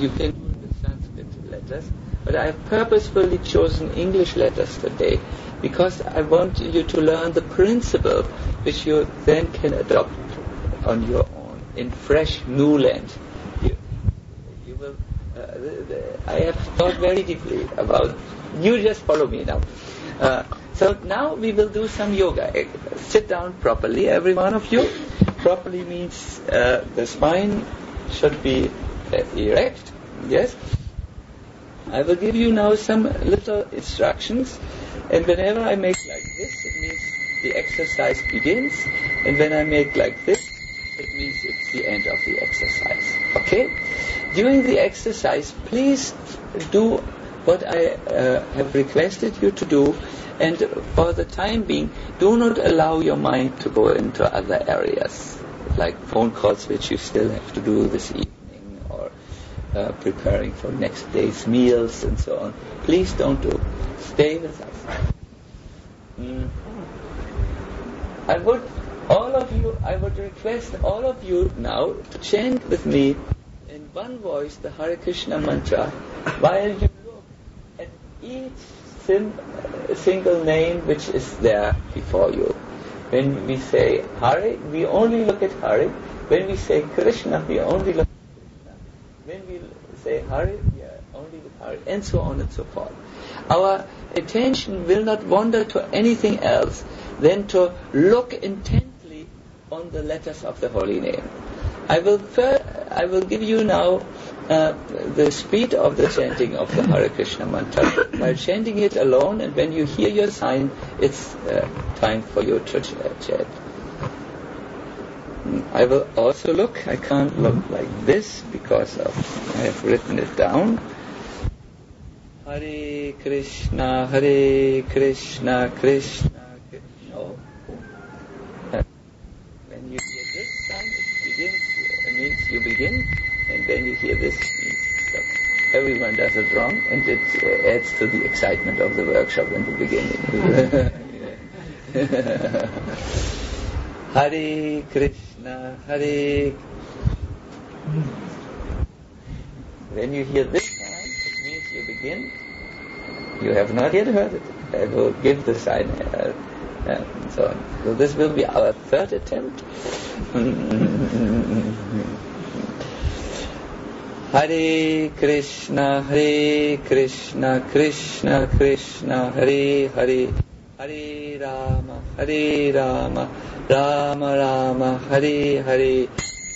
you can do it with Sanskrit letters, but I have purposefully chosen English letters today because I want you to learn the principle which you then can adopt on your own in fresh new land. You will. I have thought very deeply about. You just follow me now. So now we will do some yoga. Sit down properly, every one of you. Properly means the spine should be erect. Yes. I will give you now some little instructions, and whenever I make like this, it means the exercise begins, and when I make like this, it means it's the end of the exercise. Okay? During the exercise, please do what I have requested you to do, and for the time being, do not allow your mind to go into other areas, like phone calls which you still have to do this evening, or preparing for next day's meals and so on. Please don't do. Stay with us. I would request all of you now to chant with me in one voice the Hare Krishna mantra while you look at each single name which is there before you. When we say Hare, we only look at Hare. When we say Krishna, we only look at Krishna. When we say Hare, we are only with Hare, and so on and so forth. Our attention will not wander to anything else than to look intently on the letters of the holy name. I will give you now the speed of the chanting of the Hare Krishna mantra by chanting it alone, and when you hear your sign, it's time for you to chant. I will also look. I can't look like this because I have written it down. Hare Krishna, Krishna Krishna. No. When you hear this sound, it means you begin, and when you hear this, it means stop. Everyone does it wrong, and it adds to the excitement of the workshop in the beginning. Hare Krishna, Hare. When you hear this sound, it means you begin. You have not yet heard it. I will give the sign. And so on. So this will be our third attempt. Hare Krishna, Krishna Krishna, Hare Hare, Hare Rama, Rama Rama, Hare Hare,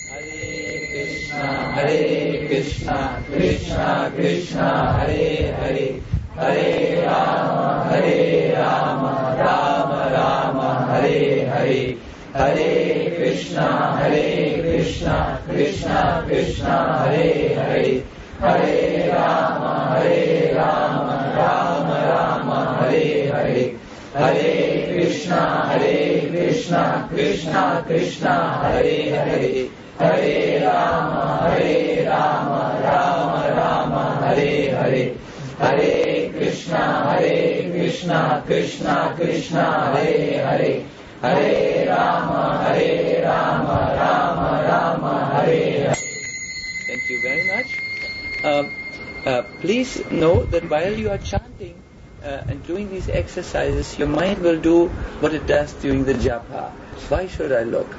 Hare Krishna, Krishna Krishna, Hare Hare, Hare Rama, Rama Rama, Hare Hare, Hare Krishna, Krishna Krishna, Hare Hare, Hare Rama, Rama Rama, Hare Hare, Hare Krishna, Krishna Krishna, Hare Hare, Hare Rama, Rama Rama, Hare Hare, Hare Krishna, Krishna Krishna, Hare Hare, Hare Rama, Rama Rama, Hare Hare. Thank you very much. Please know that while you are chanting and doing these exercises, your mind will do what it does during the japa. Why should I look?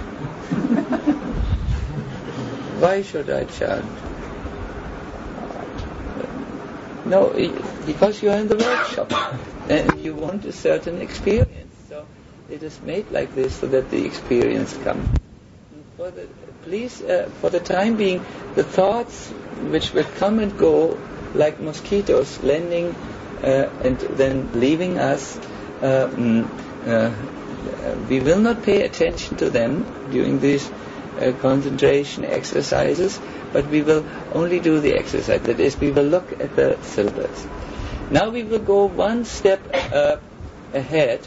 Why should I chant? No, because you are in the workshop and you want a certain experience. So it is made like this so that the experience comes. Please, for the time being, the thoughts which will come and go like mosquitoes landing and then leaving us, we will not pay attention to them during these concentration exercises, but we will only do the exercise. That is, we will look at the syllables. Now we will go one step ahead.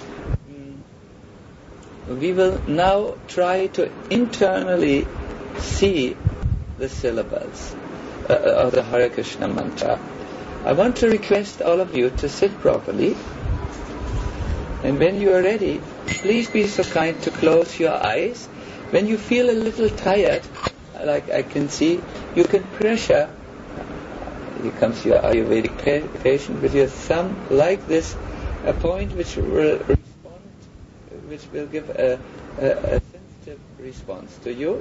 We will now try to internally see the syllables of the Hare Krishna mantra. I want to request all of you to sit properly, and when you are ready, please be so kind to close your eyes. When you feel a little tired, like I can see, you can pressure here comes your Ayurvedic patient with your thumb like this, a point which will respond, which will give a sensitive response to you.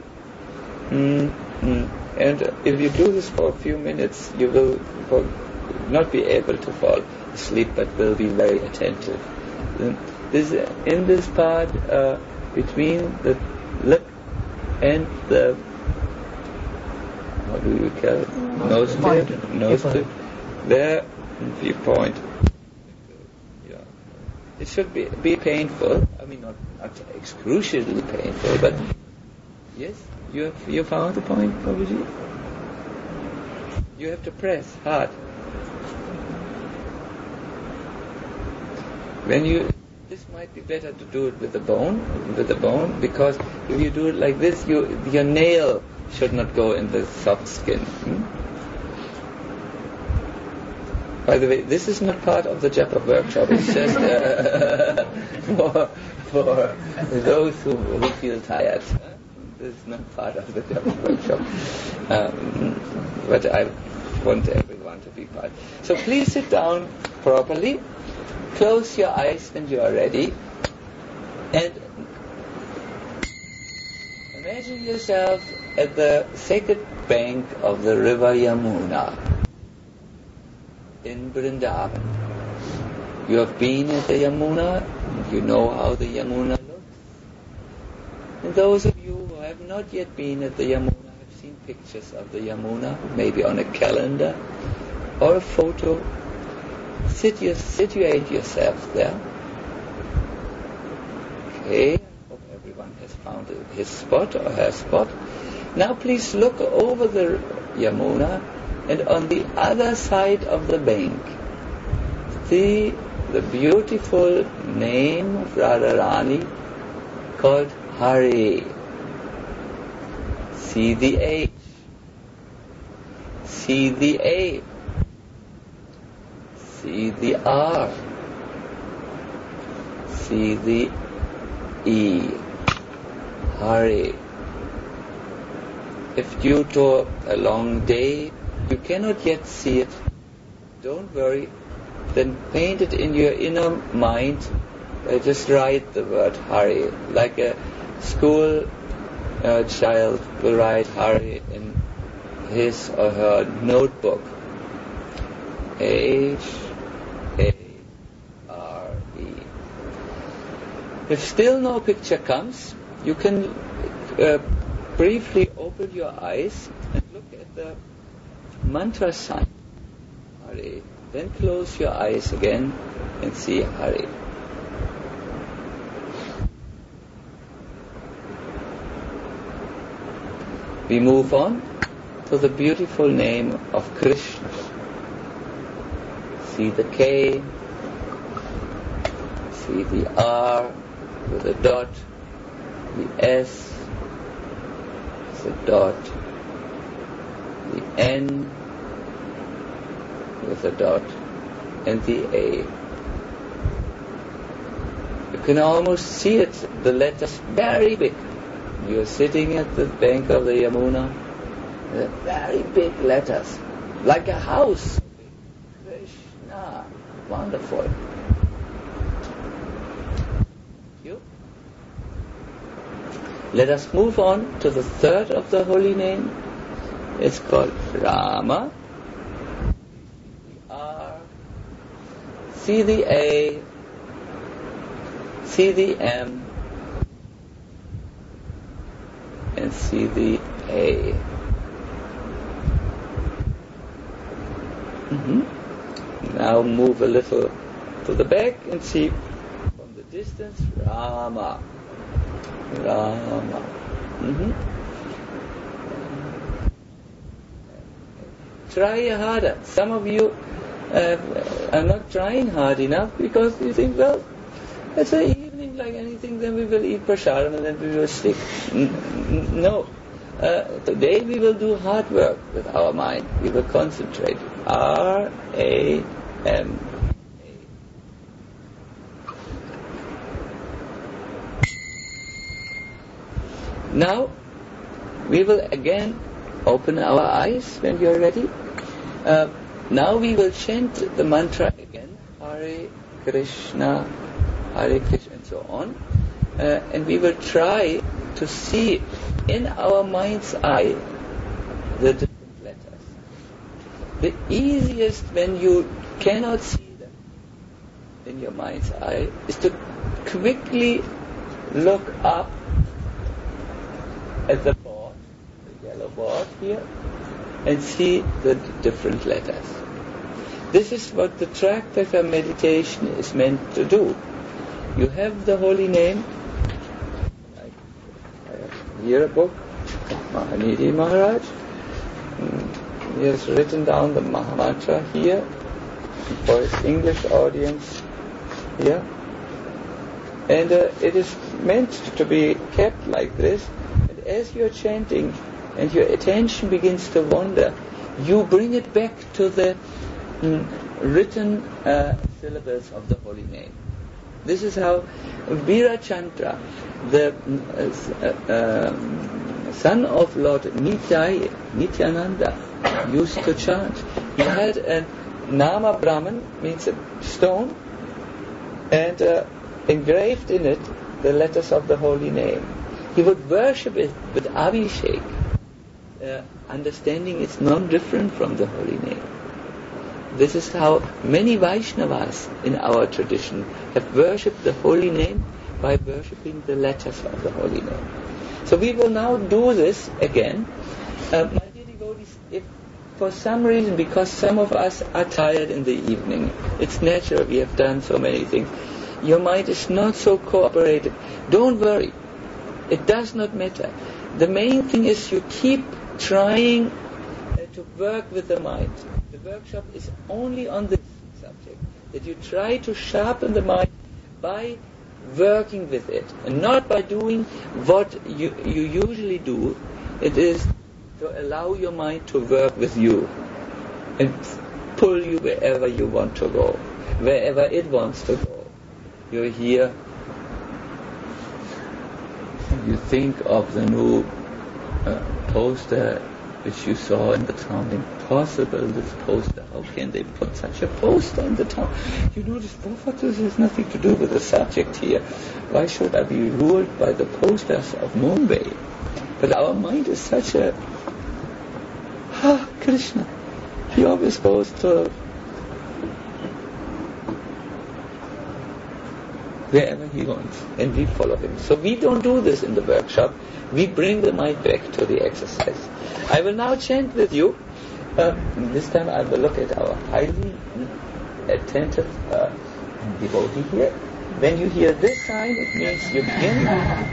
And if you do this for a few minutes, you will not be able to fall asleep, but will be very attentive. In this part between the lip and the, how do you call it? Nose tip. There you point. Yeah. It should be painful. I mean, not excruciatingly painful, but yes. You found the point, Prabhuji? You have to press hard. This might be better to do it with the bone, because if you do it like this, your nail should not go in the soft skin. By the way, this is not part of the japa workshop. It's just for those who feel tired. This is not part of the japa workshop. But I want everyone to be part. So please sit down properly. Close your eyes when you are ready, and imagine yourself at the sacred bank of the river Yamuna in Vrindavan. You have been at the Yamuna, you know how the Yamuna looks. And those of you who have not yet been at the Yamuna have seen pictures of the Yamuna, maybe on a calendar or a photo. Situate yourself there. Okay, I hope everyone has found his spot or her spot. Now please look over the Yamuna, and on the other side of the bank, see the beautiful name of Radharani called Hari. See the H. See the A. See the R. See the E. Hari. If due to a long day you cannot yet see it, don't worry. Then paint it in your inner mind. Just write the word Hari, like a school child will write Hari in his or her notebook. H-A-R-E. If still no picture comes, you can briefly open your eyes and look at the mantra sign, Hari. Then close your eyes again and see Hari. We move on to the beautiful name of Krishna. See the K, see the R with a dot, the S with a dot, the N with a dot, and the A. You can almost see it, the letters very big. You're sitting at the bank of the Yamuna, very big letters, like a house. Krishna, wonderful. You. Let us move on to the third of the holy name. It's called Rama. R. See the A. See the M. And see the A. Now move a little to the back and see from the distance Rama. Rama. Try harder. Some of you are not trying hard enough because you think, well, it's an evening like anything, then we will eat prasadam and then we will sleep. No. Today we will do hard work with our mind. We will concentrate. R-A-M. Now we will again open our eyes when we are ready. Now we will chant the mantra again, Hare Krishna, and so on. And we will try to see in our mind's eye the different letters. The easiest when you cannot see them in your mind's eye is to quickly look up at the board, the yellow board here, and see the different letters. This is what the Tractate meditation is meant to do. You have the holy name. I have here a book of Mahanidhi Maharaj. He has written down the Mahamantra here for his English audience here. And it is meant to be kept like this. And as you're chanting and your attention begins to wander, you bring it back to the written syllables of the holy name. This is how Virachandra, the son of Lord Nityananda, used to chant. He had a Nama Brahman, means a stone, and engraved in it the letters of the holy name. He would worship it with Abhishek, understanding it's non-different from the holy name. This is how many Vaishnavas in our tradition have worshipped the holy name by worshipping the letters of the holy name. So we will now do this again. My dear devotees, if for some reason, because some of us are tired in the evening, it's natural, we have done so many things, your mind is not so cooperative, don't worry. It does not matter. The main thing is you keep trying to work with the mind. The workshop is only on this subject, that you try to sharpen the mind by working with it, and not by doing what you usually do. It is to allow your mind to work with you and pull you wherever you want to go, wherever it wants to go. You're here, you think of the new poster which you saw in the town. Impossible, this poster. How can they put such a poster in the town? You notice, what this has nothing to do with the subject here. Why should I be ruled by the posters of Mumbai? But our mind is such a... Krishna. He always goes to wherever he wants, and we follow him. So we don't do this in the workshop. We bring the mind back to the exercise. I will now chant with you. This time I will look at our highly attentive devotee here. When you hear this sign, it means you begin.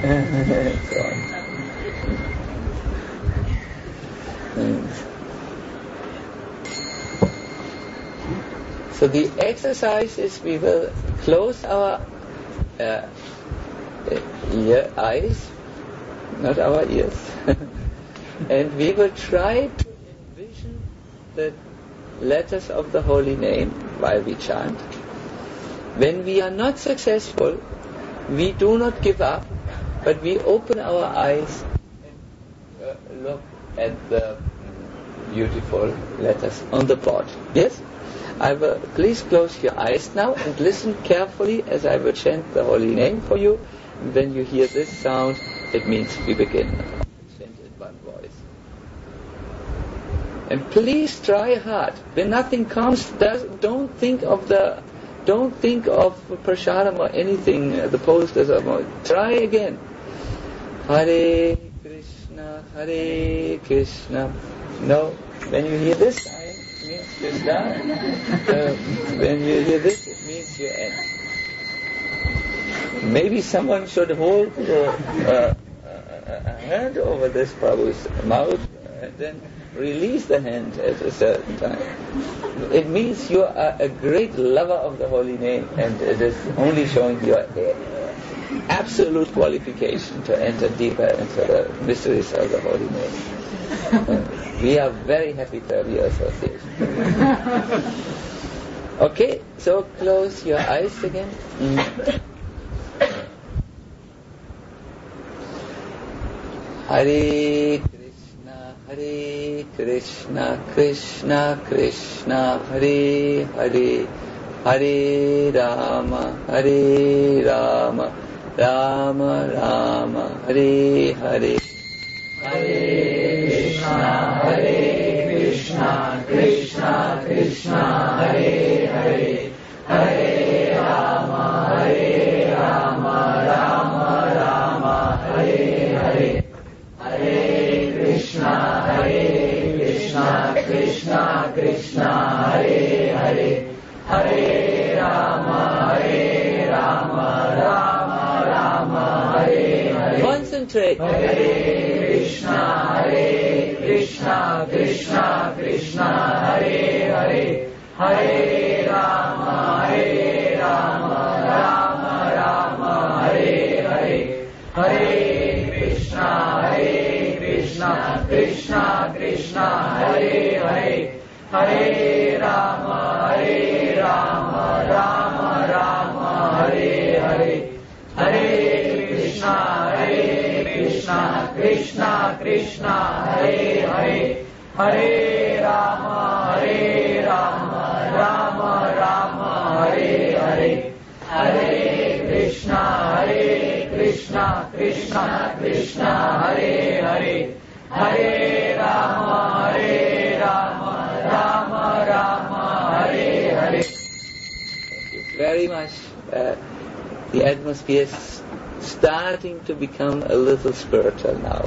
So the exercise is we will close our eyes, not our ears, and we will try to envision the letters of the holy name while we chant. When we are not successful, we do not give up, but we open our eyes and look at the beautiful letters on the board. Yes? I will, please close your eyes now and listen carefully as I will chant the holy name for you. And when you hear this sound, it means we begin. Chant in one voice. And please try hard. When nothing comes, don't think of prasadam or anything, the posters or more. Try again. Hare Krishna, Hare Krishna. No, when you hear this sign, it means you're done. When you hear this, it means you end. Maybe someone should hold a hand over this Prabhu's mouth and then release the hand at a certain time. It means you are a great lover of the holy name, and it is only showing your absolute qualification to enter deeper into the mysteries of the holy name. We are very happy to have your association. Okay, so close your eyes again. Hare Krishna, Hare Krishna, Krishna Krishna, Hare Hare, Hare Rama, Hare Rama, Rama Rama, Hare Hare. Hare Krishna, Krishna Krishna, Hare Hare, Hare Rama, Rama Rama, Hare Hare. Hare Krishna, Krishna Krishna, Hare Hare, Hare Rama, Rama Rama, Hare Hare. Concentrate. Hare Krishna, Krishna Krishna, Hare Hare, Hare Rama, Rama Rama, Hare Hare. Hare Krishna, Krishna Krishna, Hare Hare, Hare Rama, Rama Rama, Hare Hare. Hare Krishna, Krishna Krishna, Hare Hare, Hare Rama, Rama Rama, Hare Hare. Hare Krishna, Krishna Krishna, Hare Hare, Hare Rama, Rama Rama, Hare Hare. Thank you very much. The atmosphere is starting to become a little spiritual now.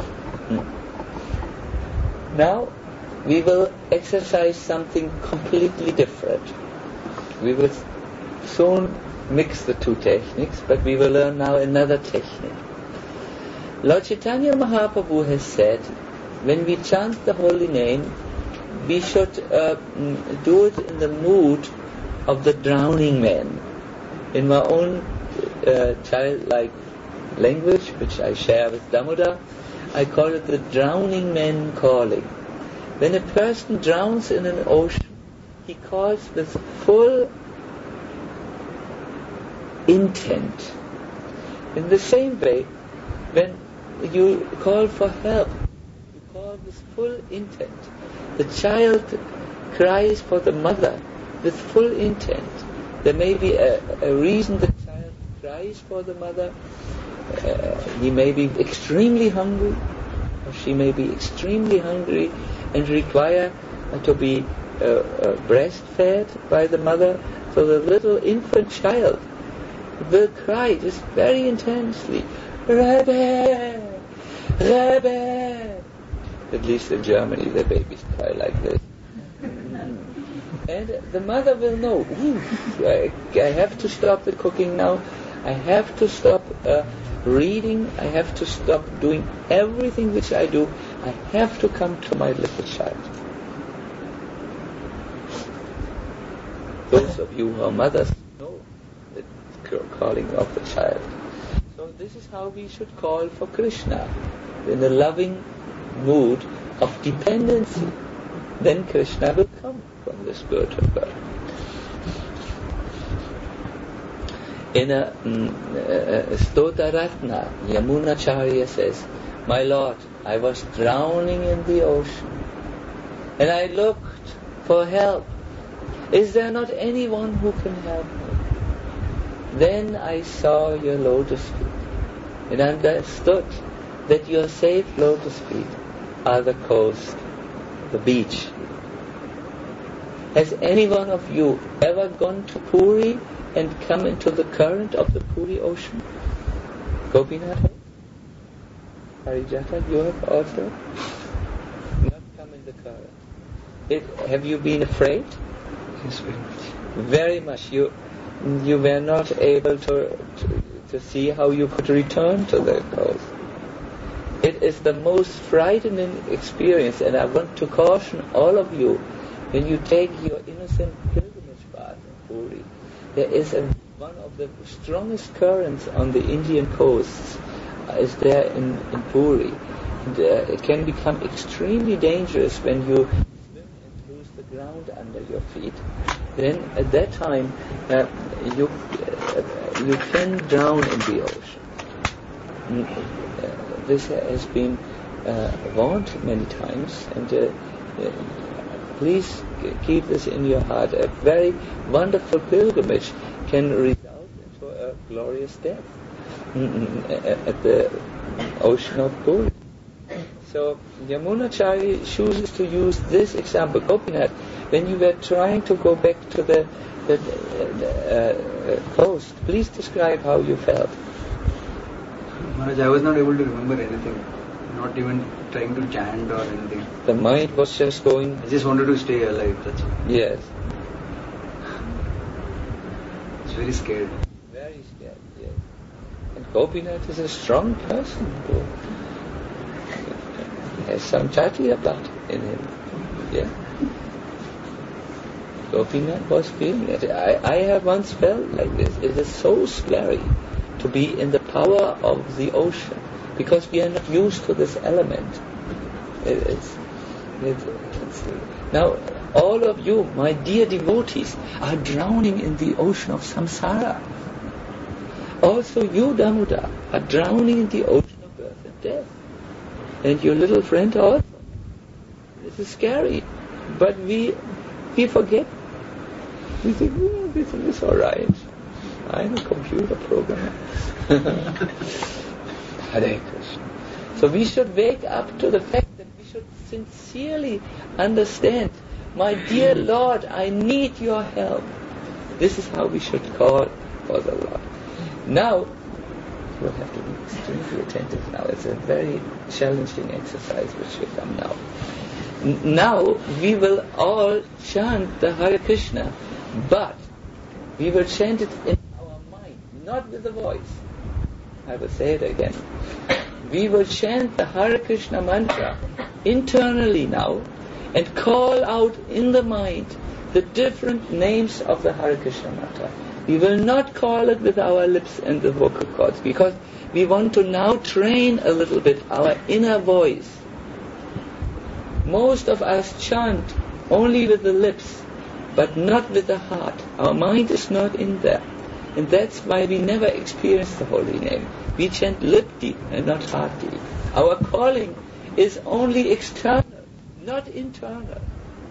Now we will exercise something completely different. We will soon mix the two techniques, but we will learn now another technique. Lord Chaitanya Mahaprabhu has said, when we chant the holy name, we should do it in the mood of the drowning man. In my own childlike language, which I share with Damodar, I call it the drowning man calling. When a person drowns in an ocean, he calls with full intent. In the same way, when you call for help, you call with full intent. The child cries for the mother with full intent. There may be a reason the child cries for the mother. He may be extremely hungry, or she may be extremely hungry and require to be breastfed by the mother. So the little infant child will cry just very intensely, Rebbe, Rebbe. At least in Germany the babies cry like this. And the mother will know, I have to stop the cooking now, I have to stop reading, I have to stop doing everything which I do, I have to come to my little child. Those of you who are mothers know the calling of the child. So this is how we should call for Krishna, in a loving mood of dependency. Then Krishna will come from the spiritual world. In a Stota Ratna, Yamunacharya says, my Lord, I was drowning in the ocean and I looked for help. Is there not anyone who can help me? Then I saw your lotus feet and understood that your safe lotus feet are the coast, the beach. Has any one of you ever gone to Puri and come into the current of the Puri ocean? Gopinath? Harijata, you have also not come in the current. Have you been afraid? Yes, very much. Very much. You were not able to see how you could return to the coast. It is the most frightening experience, and I want to caution all of you, when you take your innocent pilgrimage path in Puri, there is one of the strongest currents on the Indian coasts is there in Puri. And, it can become extremely dangerous when you swim and lose the ground under your feet. Then at that time you can drown in the ocean. This has been warned many times, and please keep this in your heart. A very wonderful pilgrimage can result into a glorious death at the ocean of Puri. So Yamunachari chooses to use this example. Gopinath, when you were trying to go back to the coast, please describe how you felt. Maharaj, I was not able to remember anything, not even trying to chant or anything. The mind was just going. I just wanted to stay alive, that's all. Yes. It's very scared. Very scared, yes. And Gopinath is a strong person who has some Kshatriya blood in him. Yeah. Gopinath was feeling it. I have once felt like this. It is so scary to be in the power of the ocean because we are not used to this element. Now, all of you, my dear devotees, are drowning in the ocean of samsara. Also you, Damodar, are drowning in the ocean of birth and death. And your little friend also. This is scary. But we forget. We think, this is alright. I'm a computer programmer. Hare Krishna. So we should wake up to the fact that we should sincerely understand, my dear Lord, I need your help. This is how we should call for the Lord. Now, you have to be extremely attentive now. It's a very challenging exercise which will come now. Now we will all chant the Hare Krishna, but we will chant it in our mind, not with the voice. I will say it again. We will chant the Hare Krishna mantra internally now and call out in the mind the different names of the Hare Krishna mantra. We will not call it with our lips and the vocal cords because we want to now train a little bit our inner voice. Most of us chant only with the lips, but not with the heart. Our mind is not in there. And that's why we never experience the holy name. We chant lip deep and not heart deep. Our calling is only external, not internal.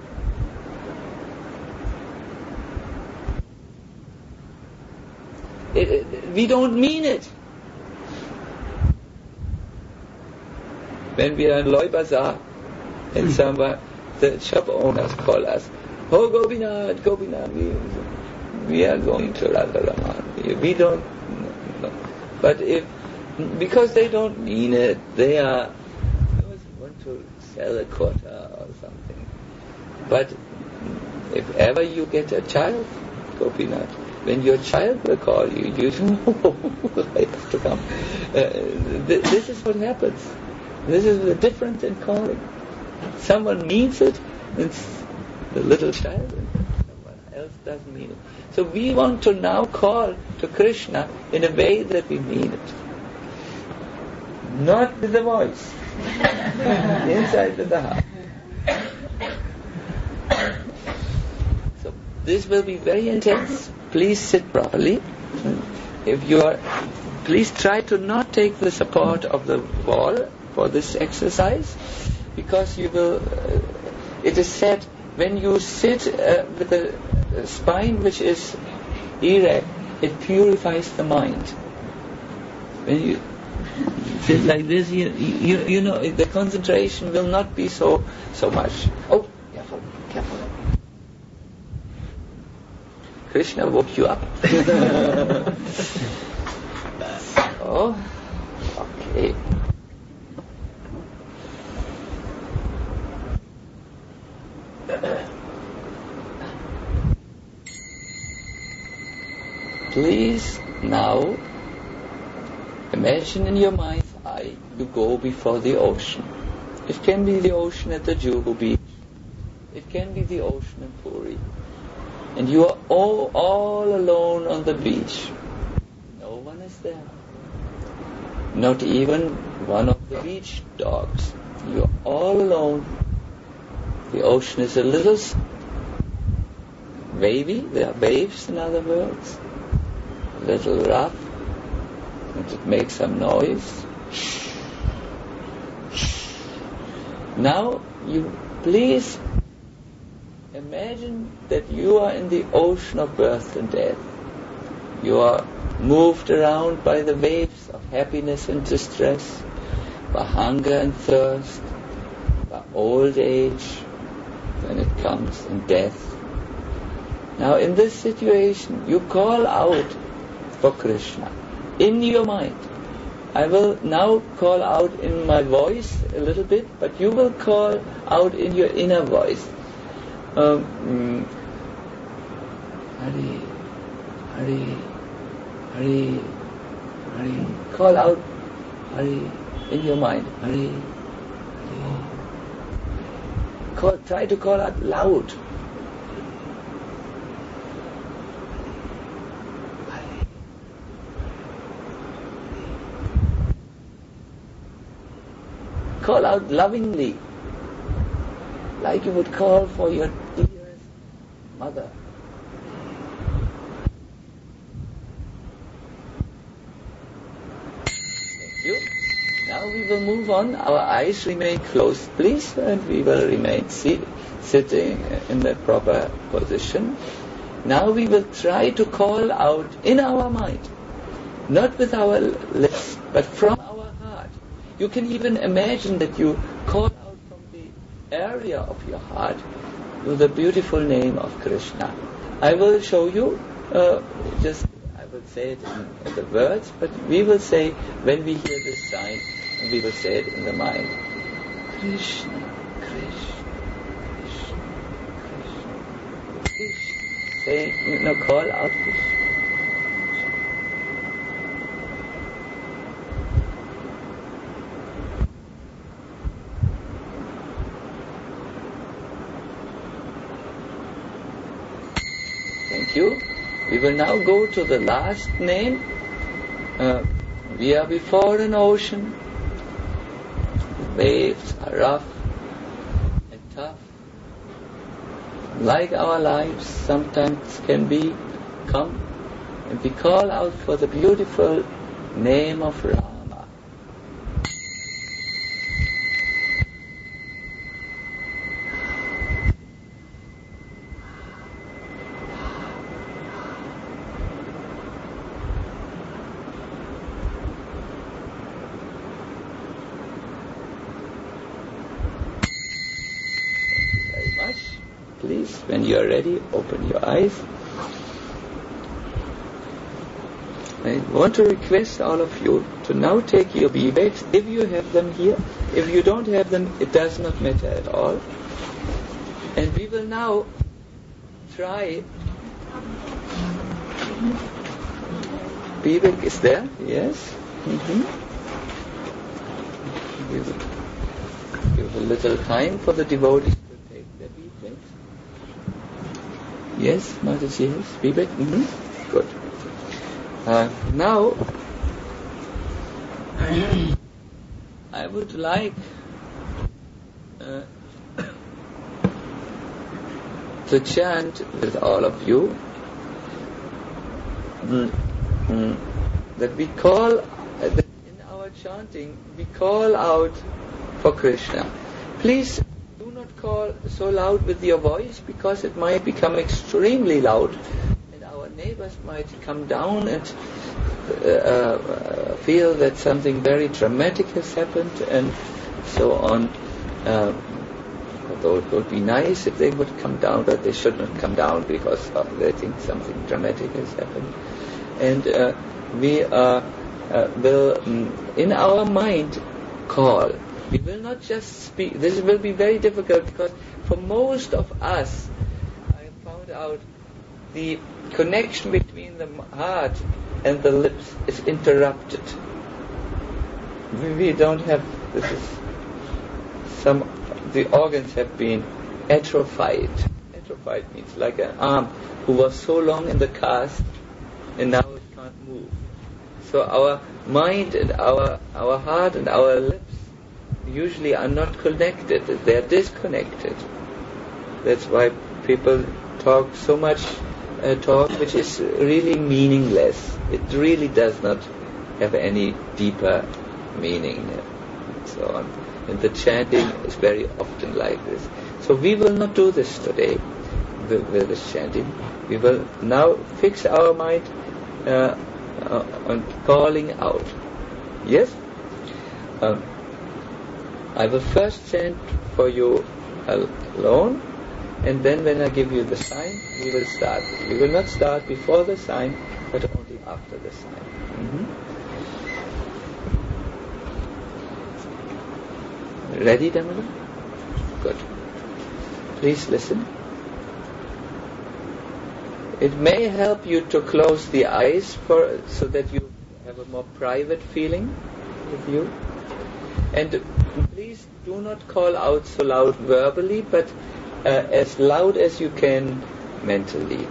We don't mean it. When we are in Loy Bazaar and someone, the shop owners call us, oh Gopinath, Gopinath, we are going to Radharaman. We don't know. But because they don't mean it, they want to sell a quota or something. But if ever you get a child, Gopinath, when your child will call you, you know, I have to come. This is what happens. This is the difference in calling. Someone means it, it's the little child, and someone else doesn't mean it. So we want to now call to Krishna in a way that we mean it. Not with the voice. Inside with the heart. So this will be very intense. Please sit properly. Please try to not take the support of the wall for this exercise, because you will. It is said when you sit with the spine which is erect, it purifies the mind. When you sit like this, you know the concentration will not be so much. Oh, careful. Krishna woke you up. Oh, okay. Please now imagine in your mind's eye you go before the ocean. It can be the ocean at the Juhu beach. It can be the ocean in Puri. And you are all alone on the beach. No one is there. Not even one of the beach dogs. You are all alone. The ocean is a little wavy. There are waves, in other words. A little rough. And it makes some noise. Now you please imagine that you are in the ocean of birth and death. You are moved around by the waves of happiness and distress, by hunger and thirst, by old age, when it comes, and death. Now in this situation, you call out for Krishna in your mind. I will now call out in my voice a little bit, but you will call out in your inner voice. Hari, Hari, Hari, Hari. Call out Hari in your mind. Hari, Hari. Try to call out loud. Call out lovingly, like you would call for your dearest mother. Thank you. Now we will move on. Our eyes remain closed, please, and we will remain sitting in the proper position. Now we will try to call out in our mind, not with our lips, but from our heart. You can even imagine that you call out from the area of your heart with the beautiful name of Krishna. I will show you, I will say it in the words, but we will say, when we hear this sign, we will say it in the mind. Krishna, Krishna, Krishna, Krishna, Krishna. Say, call out Krishna. Thank you. We will now go to the last name. We are before an ocean. Waves are rough and tough, like our lives sometimes can be. Come, and we call out for the beautiful name of Rama. Please, when you are ready, open your eyes. I want to request all of you to now take your B-bags, if you have them here. If you don't have them, it does not matter at all. And we will now try. B-bag is there? Yes. We will give a little time for the devotees. Yes, Mataji, yes. Vivek? Good. Now, I would like to chant with all of you that we call, that in our chanting, we call out for Krishna. Please do not call so loud with your voice, because it might become extremely loud and our neighbors might come down and feel that something very dramatic has happened and so on. Although it would be nice if they would come down, but they should not come down because they think something dramatic has happened. And we will in our mind call. We will not just speak. This will be very difficult because for most of us, I have found out the connection between the heart and the lips is interrupted. We don't have, the organs have been atrophied. Atrophied means like an arm who was so long in the cast and now it can't move. So our mind and our heart and our lips usually are not connected. They are disconnected. That's why people talk so much talk which is really meaningless. It really does not have any deeper meaning. and so on. And the chanting is very often like this. So we will not do this today with this chanting. We will now fix our mind on calling out. Yes? I will first chant for you alone, and then when I give you the sign, we will start. We will not start before the sign, but only after the sign. Ready, Damodar? Good. Please listen. It may help you to close the eyes so that you have a more private feeling with you. And please do not call out so loud verbally, but as loud as you can mentally.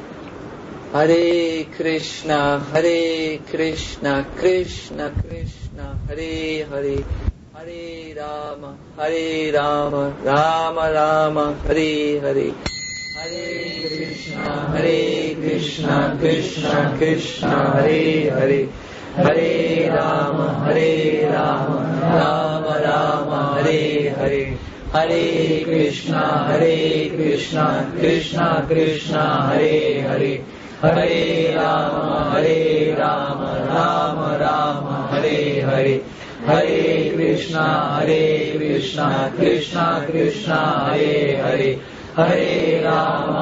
Hare Krishna, Krishna Krishna, Hare Hare, Hare Rama, Rama Rama, Hare Hare. Hare Krishna, Krishna Krishna, Hare Hare, Hare Rama, Rama Rama, Hare Hare. Hare Krishna, Krishna Krishna, Hare Hare, Hare Rama, Rama Rama, Hare Hare. Hare Krishna, Krishna Krishna, Hare Hare, Hare Rama,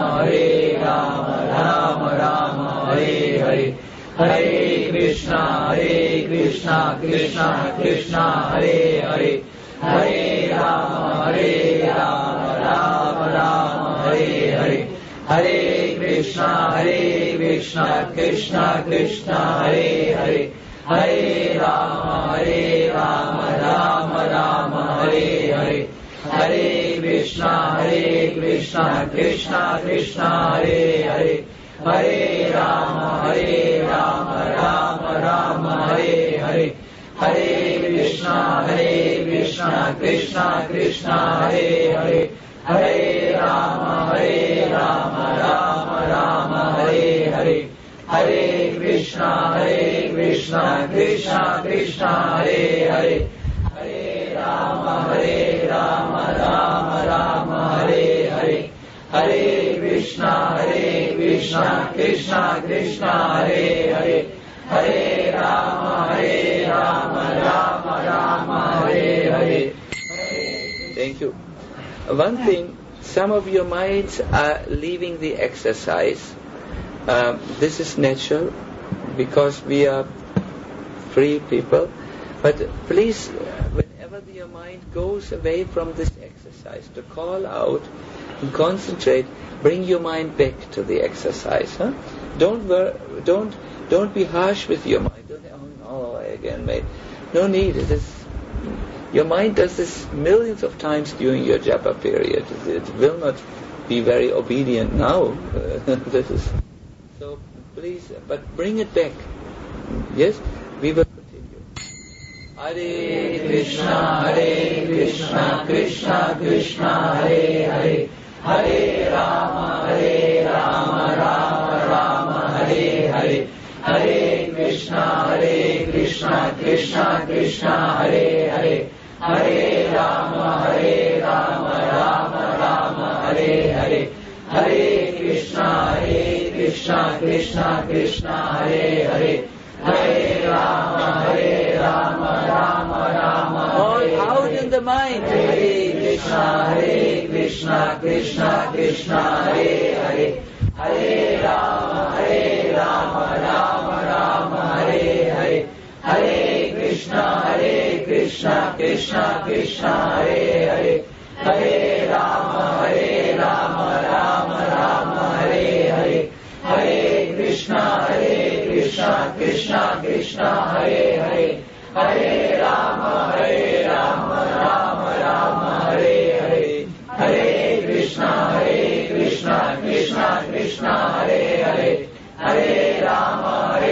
Rama Rama, Hare Hare. Hare Krishna, Krishna Krishna, Hare Hare, Hare Rama, Rama Rama, Hare Hare. Hare Krishna, Krishna Krishna, Hare Hare, Hare Rama, Rama Rama, Hare Hare. Hare Krishna, Krishna Krishna, Hare Hare, Hare Rama, Rama Rama, Hare Hare. Hare Krishna, Krishna Krishna, Hare Hare, Hare Rama, Rama Rama, Hare Hare. Hare Krishna, Krishna Krishna, Hare Hare, Hare Rama, Rama Rama, Hare Hare. Hare Krishna, Krishna Krishna, Hare Hare, Hare Rama, Rama Rama, Hare Hare. Thank you. One thing, some of your minds are leaving the exercise. This is natural because we are free people. But please, whenever your mind goes away from this exercise, to call out and concentrate, bring your mind back to the exercise. Don't be harsh with your mind. Don't say, oh no, I again made. No need. Your mind does this millions of times during your japa period. It will not be very obedient now. So please, but bring it back. Yes, we will continue. Hare Krishna, Krishna Krishna, Hare Hare, Hare Rama, Rama Rama, Hare Hare. Hare Krishna, Krishna Krishna, Hare Hare, Hare Rama, Rama Hare Hare. Hare Krishna, Krishna Krishna, Hare Hare, Hare Rama, Rama. All out in the mind. Hare Krishna, Krishna Krishna, Hare Hare, Hare Rama, Rama, Hare Hare. Hare Krishna, Krishna Krishna, Hare Hare, Hare Rama, Rama, Hare Hare. Hare Krishna, Krishna Krishna, Hare Hare, Hare Rama, Rama, Hare Hare. Hare Krishna, Krishna Krishna, Hare Hare, Hare Rama,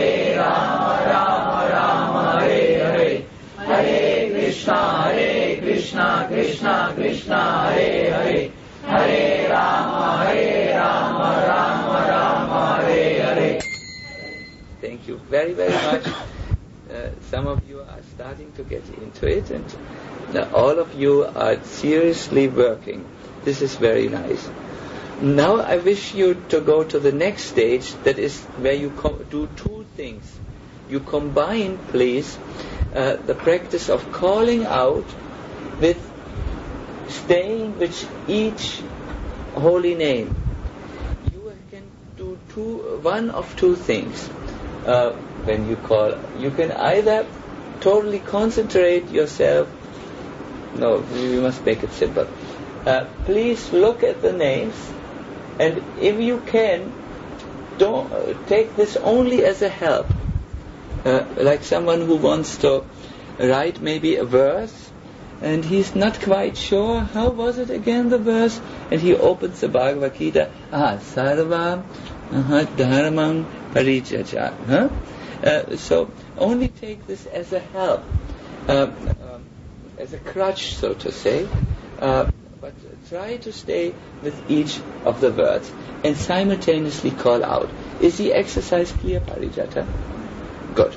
Rama, Hare Hare. Hare Krishna, Krishna Krishna, Hare Hare, Hare Rama, Rama, Hare Hare. Thank you very, very much. some of you are starting to get into it, and all of you are seriously working. This is very nice. Now I wish you to go to the next stage, that is where you do two things. You combine, please, the practice of calling out with staying with each holy name. You can do one of two things when you call. You can either totally concentrate yourself. No, we must make it simple. Please look at the names, and if you can, don't take this only as a help. Like someone who wants to write maybe a verse, and he's not quite sure, how was it again, the verse? And he opens the Bhagavad Gita, sarvam dharmam parijaja. So only take this as a help, as a crutch, so to say, but try to stay with each of the words and simultaneously call out. Is the exercise clear, Parijata? Good.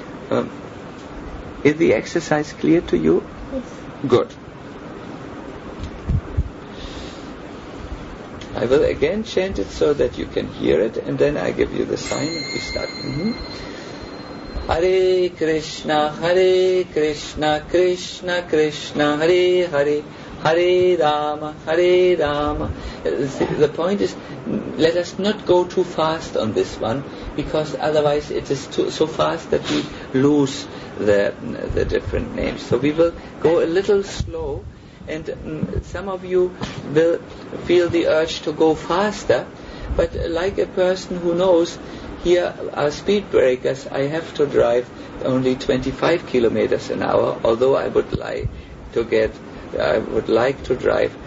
Is the exercise clear to you? Yes. Good. I will again chant it so that you can hear it, and then I give you the sign and we start. Hare Krishna, Krishna Krishna, Hare Hare, Hare Rama, Hare Rama. The point is, let us not go too fast on this one, because otherwise it is so fast that we lose the different names. So we will go a little slow, and some of you will feel the urge to go faster, but like a person who knows, here are speed breakers, I have to drive only 25 kilometers an hour, although I would like to drive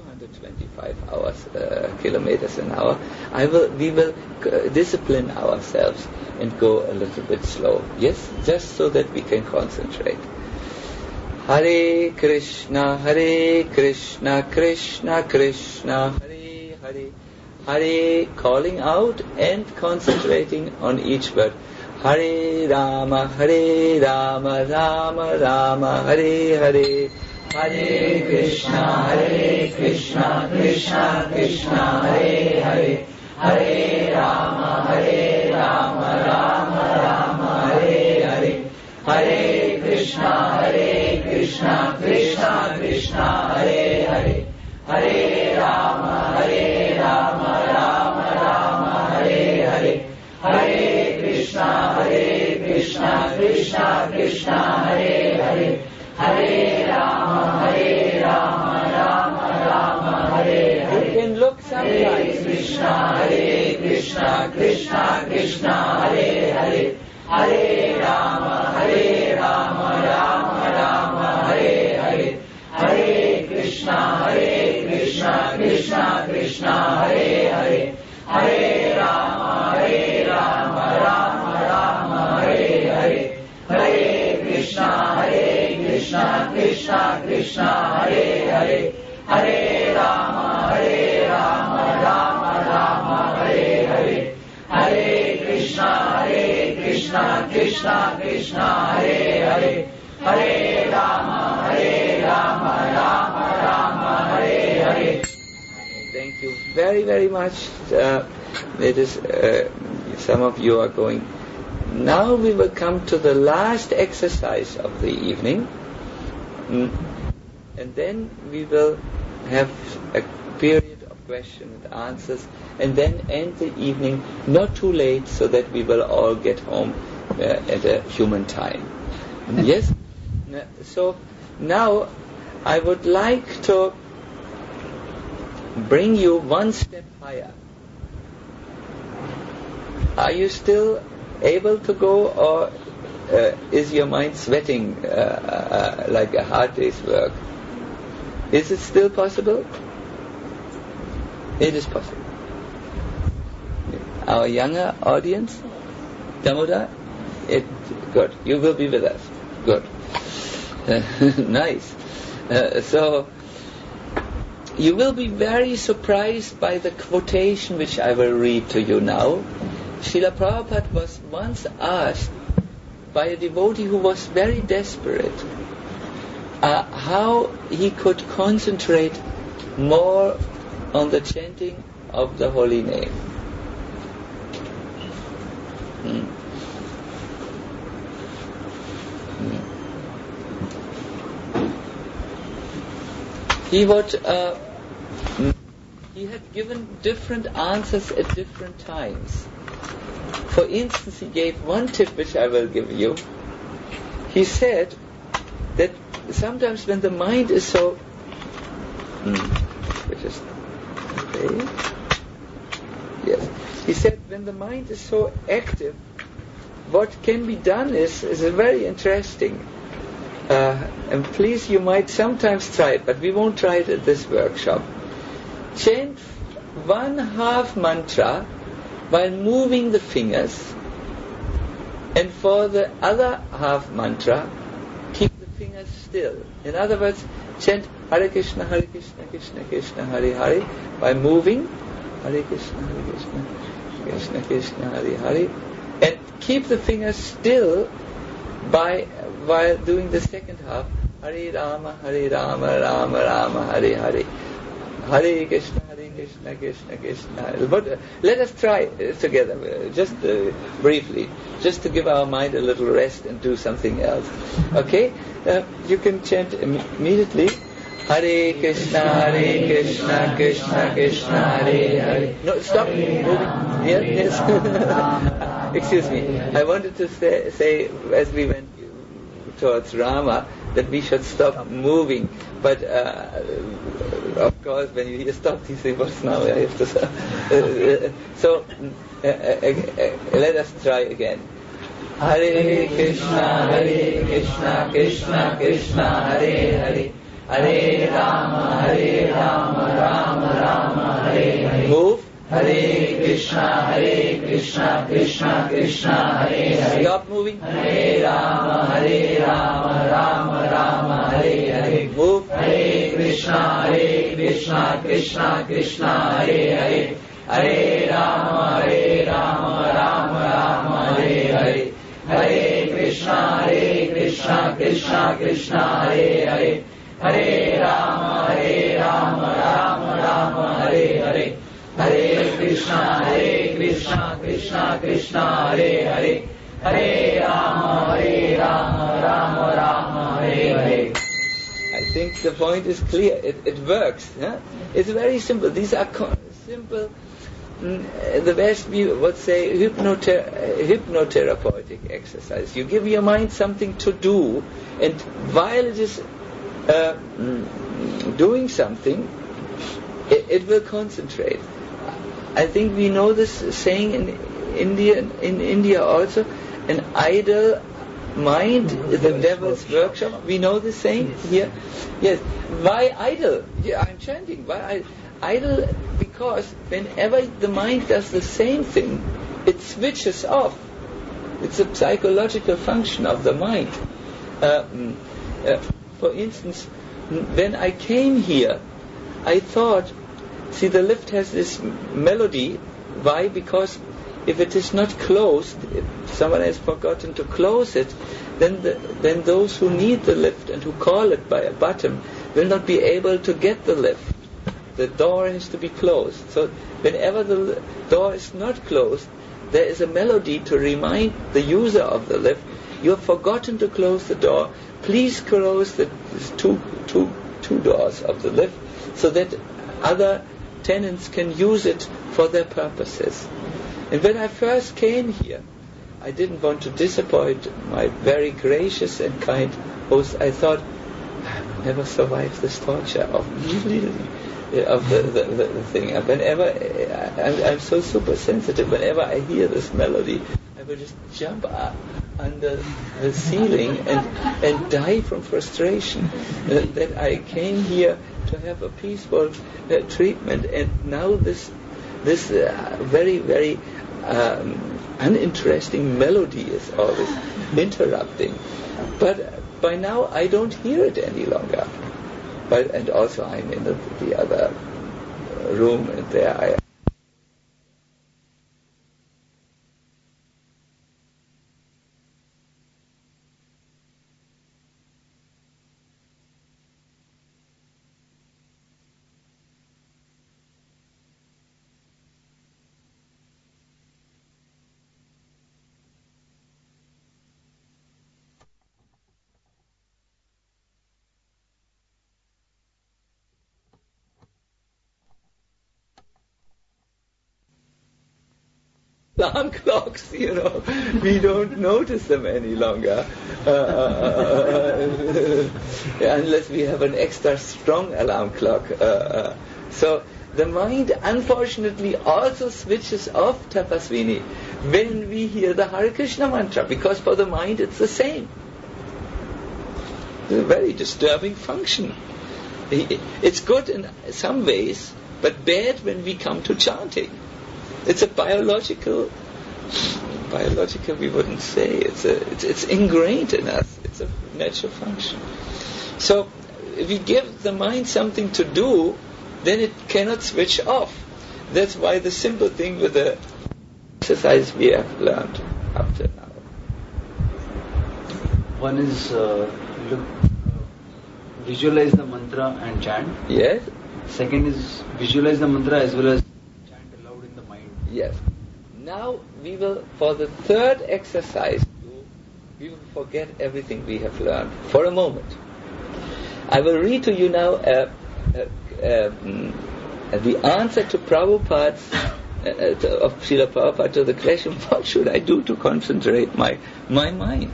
225 kilometers an hour. We will discipline ourselves and go a little bit slow. Yes, just so that we can concentrate. Hare Krishna, Krishna Krishna, Hare Hare, Hare, calling out and concentrating on each word. Hare Rama, Rama Rama, Hare Hare. Hare Krishna, Krishna Krishna, Hare Hare, Hare Rama, Rama Rama, Hare Hare. Hare Krishna, Krishna Krishna, Hare Hare, Hare Rama, Rama Rama, Hare Hare. Hare Krishna, Krishna Hare Hare, Hare Rama, Rama Rama, Hare Hare. You can look sometimes. Hare Krishna, Krishna Hare Hare, Hare Rama, Rama Rama, Hare Hare. Hare Krishna, Krishna Hare Hare, Hare Rama, Rama Rama, Hare Hare. Hare Krishna, Krishna Hare Hare, Hare Rama, Rama Rama, Hare Hare. Hare Krishna, Krishna Hare Hare, Hare Rama, Rama Hare Hare. Thank you very, very much. It is some of you are going. Now we will come to the last exercise of the evening, and then we will have a period of question and answers, and then end the evening not too late, so that we will all get home at a human time. Yes? So now I would like to bring you one step higher. Are you still able to go, or is your mind sweating like a hard day's work? Is it still possible? It is possible. Our younger audience, Damodar, good. You will be with us. Good. Nice. So you will be very surprised by the quotation which I will read to you now. Srila Prabhupada was once asked by a devotee who was very desperate, how he could concentrate more on the chanting of the holy name. He had given different answers at different times. For instance, he gave one tip which I will give you. He said that sometimes when the mind is so he said when the mind is so active, what can be done is very interesting. And please, you might sometimes try it, but we won't try it at this workshop. Chant 1/2 mantra while moving the fingers, and for the other half mantra, keep the fingers still. In other words, chant Hare Krishna, Krishna Krishna, Hare Hare by moving Hare Krishna, Krishna Krishna, Hare Hare, and keep the fingers still while doing the second half, Hare Rama, Rama Rama, Hare Hare. Hare Krishna, Krishna Krishna. But let us try together, just briefly, just to give our mind a little rest and do something else. Okay? You can chant immediately. Hare Krishna, Krishna Krishna, Hare Hare. No, stop moving. Yes. Excuse me. I wanted to say as we went towards Rama, that we should stop moving. But of course, when you hear stop, you say, what's now? I have to. So let us try again. Hare Krishna, Krishna Krishna, Hare Hare. Hare Rama, Rama Rama, Hare Hare. Move. Hare Krishna, Krishna Krishna, Hare Hare. Stop moving. Hare Rama, Rama Rama, Hare Hare. Move. Hare Krishna, Krishna Krishna, Hare Hare. Hare Rama, Rama Rama, Hare Hare. Hare Krishna, Krishna Krishna, Hare Hare. Hare Rama, Rama Rama, Hare Hare. Hare Krishna, Krishna Krishna, Hare Hare. Hare Rama, Rama Rama, Hare Hare. I think the point is clear. It works. Yeah? It's very simple. These are simple. The best we would say hypnotherapeutic exercise. You give your mind something to do, and while it is doing something, it will concentrate. I think we know this saying in India also, an idle mind is the devil's workshop. We know this saying here. Yes. Why idle? Yeah, I'm chanting. Why idle? Because whenever the mind does the same thing, it switches off. It's a psychological function of the mind. For instance, when I came here, I thought, see, the lift has this melody. Why? Because if it is not closed, if someone has forgotten to close it, then those who need the lift and who call it by a button will not be able to get the lift. The door has to be closed. So whenever the door is not closed, there is a melody to remind the user of the lift, you have forgotten to close the door. Please close the two doors of the lift so that other tenants can use it for their purposes. And when I first came here, I didn't want to disappoint my very gracious and kind host. I thought, I will never survive this torture of the thing. Whenever I'm so super sensitive, whenever I hear this melody, I will just jump up under the ceiling and die from frustration that I came here to have a peaceful treatment, and now this very, very uninteresting melody is always interrupting. But by now I don't hear it any longer. And also I'm in the other room, and there I alarm clocks, we don't notice them any longer. Unless we have an extra strong alarm clock. So the mind, unfortunately, also switches off tapasvini when we hear the Hare Krishna mantra, because for the mind it's the same. It's a very disturbing function. It's good in some ways, but bad when we come to chanting. It's a biological we wouldn't say. It's ingrained in us. It's a natural function. So if we give the mind something to do, then it cannot switch off. That's why the simple thing with the exercise we have learned up to now. One is visualize the mantra and chant. Yes. Second is visualize the mantra as well as chant aloud in the mind. Yes. Now we will, for the third exercise, we will forget everything we have learned for a moment. I will read to you now the answer to Prabhupada's of Srila Prabhupada to the question, what should I do to concentrate my mind?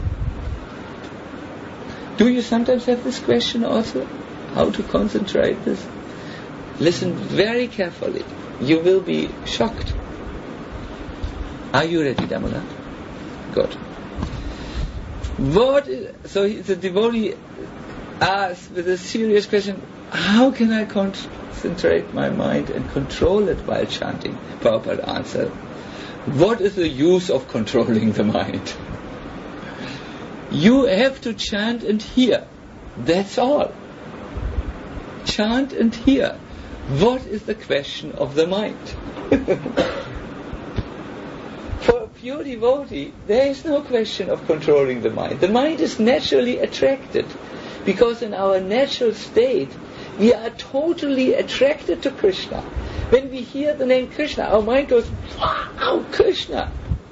Do you sometimes have this question also? How to concentrate this? Listen very carefully. You will be shocked. Are you ready, Damodar? Good. So the devotee asks with a serious question, how can I concentrate my mind and control it while chanting? Prabhupada answered, what is the use of controlling the mind? You have to chant and hear. That's all. Chant and hear. What is the question of the mind? For a pure devotee, there is no question of controlling the mind. The mind is naturally attracted, because in our natural state, we are totally attracted to Krishna. When we hear the name Krishna, our mind goes, wow, Krishna.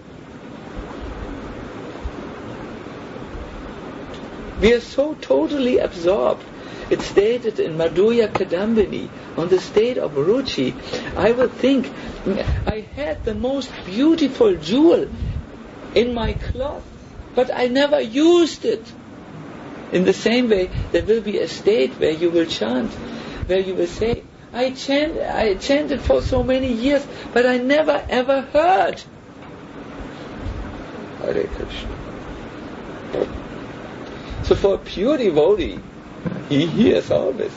We are so totally absorbed. It's stated in Madhurya Kadambini, on the state of Ruchi, I will think, I had the most beautiful jewel in my cloth, but I never used it. In the same way, there will be a state where you will chant, where you will say, I chanted for so many years, but I never ever heard Hare Krishna. So for a pure devotee, he hears all this.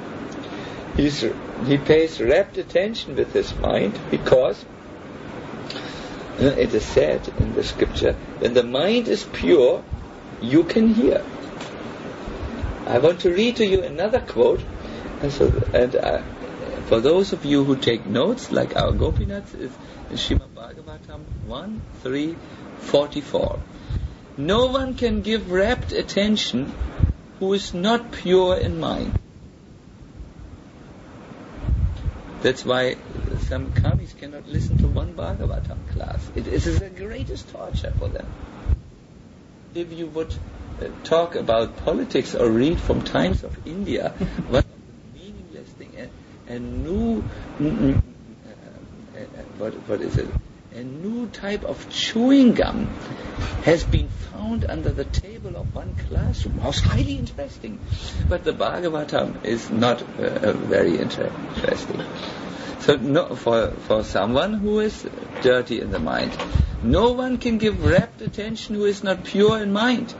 He pays rapt attention with his mind, because it is said in the scripture, when the mind is pure, you can hear. I want to read to you another quote, and for those of you who take notes, like our Gopinaths, is in Srimad Bhagavatam 1:3-44. No one can give rapt attention who is not pure in mind. That's why some kamis cannot listen to one Bhagavatam class. It is the greatest torture for them. If you would talk about politics or read from Times of India, one of the meaningless thing, a new type of chewing gum has been found under the table of one classroom. Most highly interesting, but the Bhagavatam is not very interesting. So for someone who is dirty in the mind, no one can give rapt attention who is not pure in mind.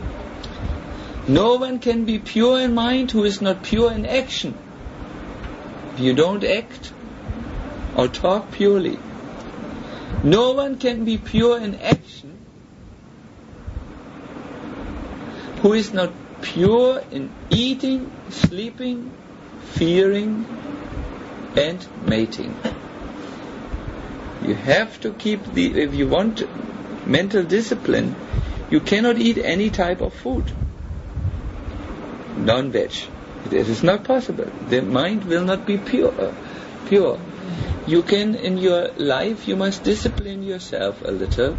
No one can be pure in mind who is not pure in action. If you don't act or talk purely, no one can be pure in action who is not pure in eating, sleeping, fearing, and mating. You have to keep if you want mental discipline, you cannot eat any type of food. Non-veg. It is not possible. The mind will not be pure. You can, in your life, you must discipline yourself a little.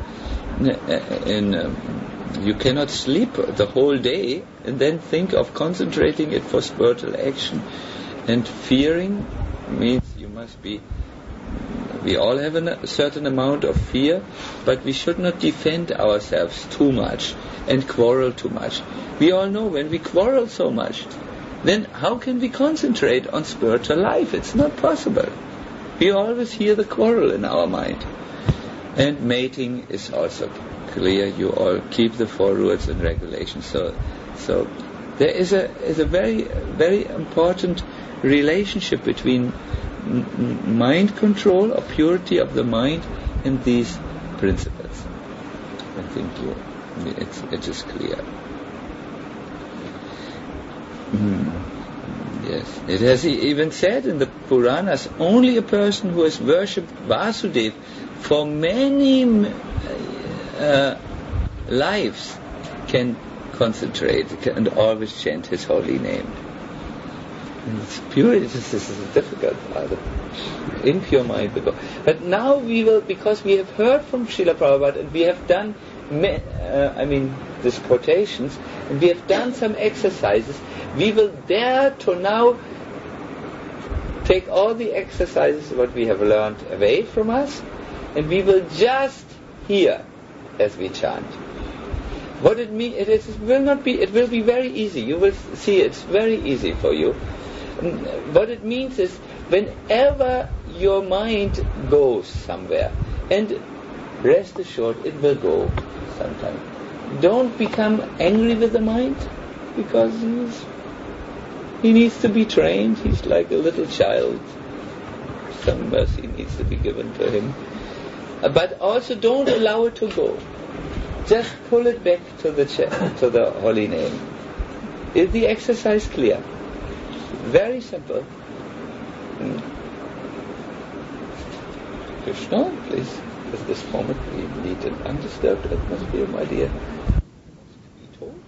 You cannot sleep the whole day and then think of concentrating it for spiritual action. And fearing means you must be We all have a certain amount of fear, but we should not defend ourselves too much and quarrel too much. We all know when we quarrel so much, then how can we concentrate on spiritual life? It's not possible. We always hear the quarrel in our mind. And mating is also clear. You all keep the 4 rules and regulations. So there is a very, very important relationship between mind control or purity of the mind and these principles. I think it is clear. Yes, it has even said in the Puranas, only a person who has worshipped Vasudeva for many lives can concentrate and always chant his holy name. And it's pure, this is a difficult part. Impure mind will go. But now we will, because we have heard from Srila Prabhupada and we have done these quotations, and we have done some exercises, we will dare to now take all the exercises what we have learned away from us, and we will just hear as we chant. What it means, it will be very easy. You will see it's very easy for you. What it means is, whenever your mind goes somewhere, and rest assured it will go sometime. Don't become angry with the mind, because he needs to be trained. He's like a little child. Some mercy needs to be given to him. But also don't allow it to go. Just pull it back to the holy name. Is the exercise clear? Very simple. Krishna, please. At this moment we need an undisturbed atmosphere, my dear. Be told.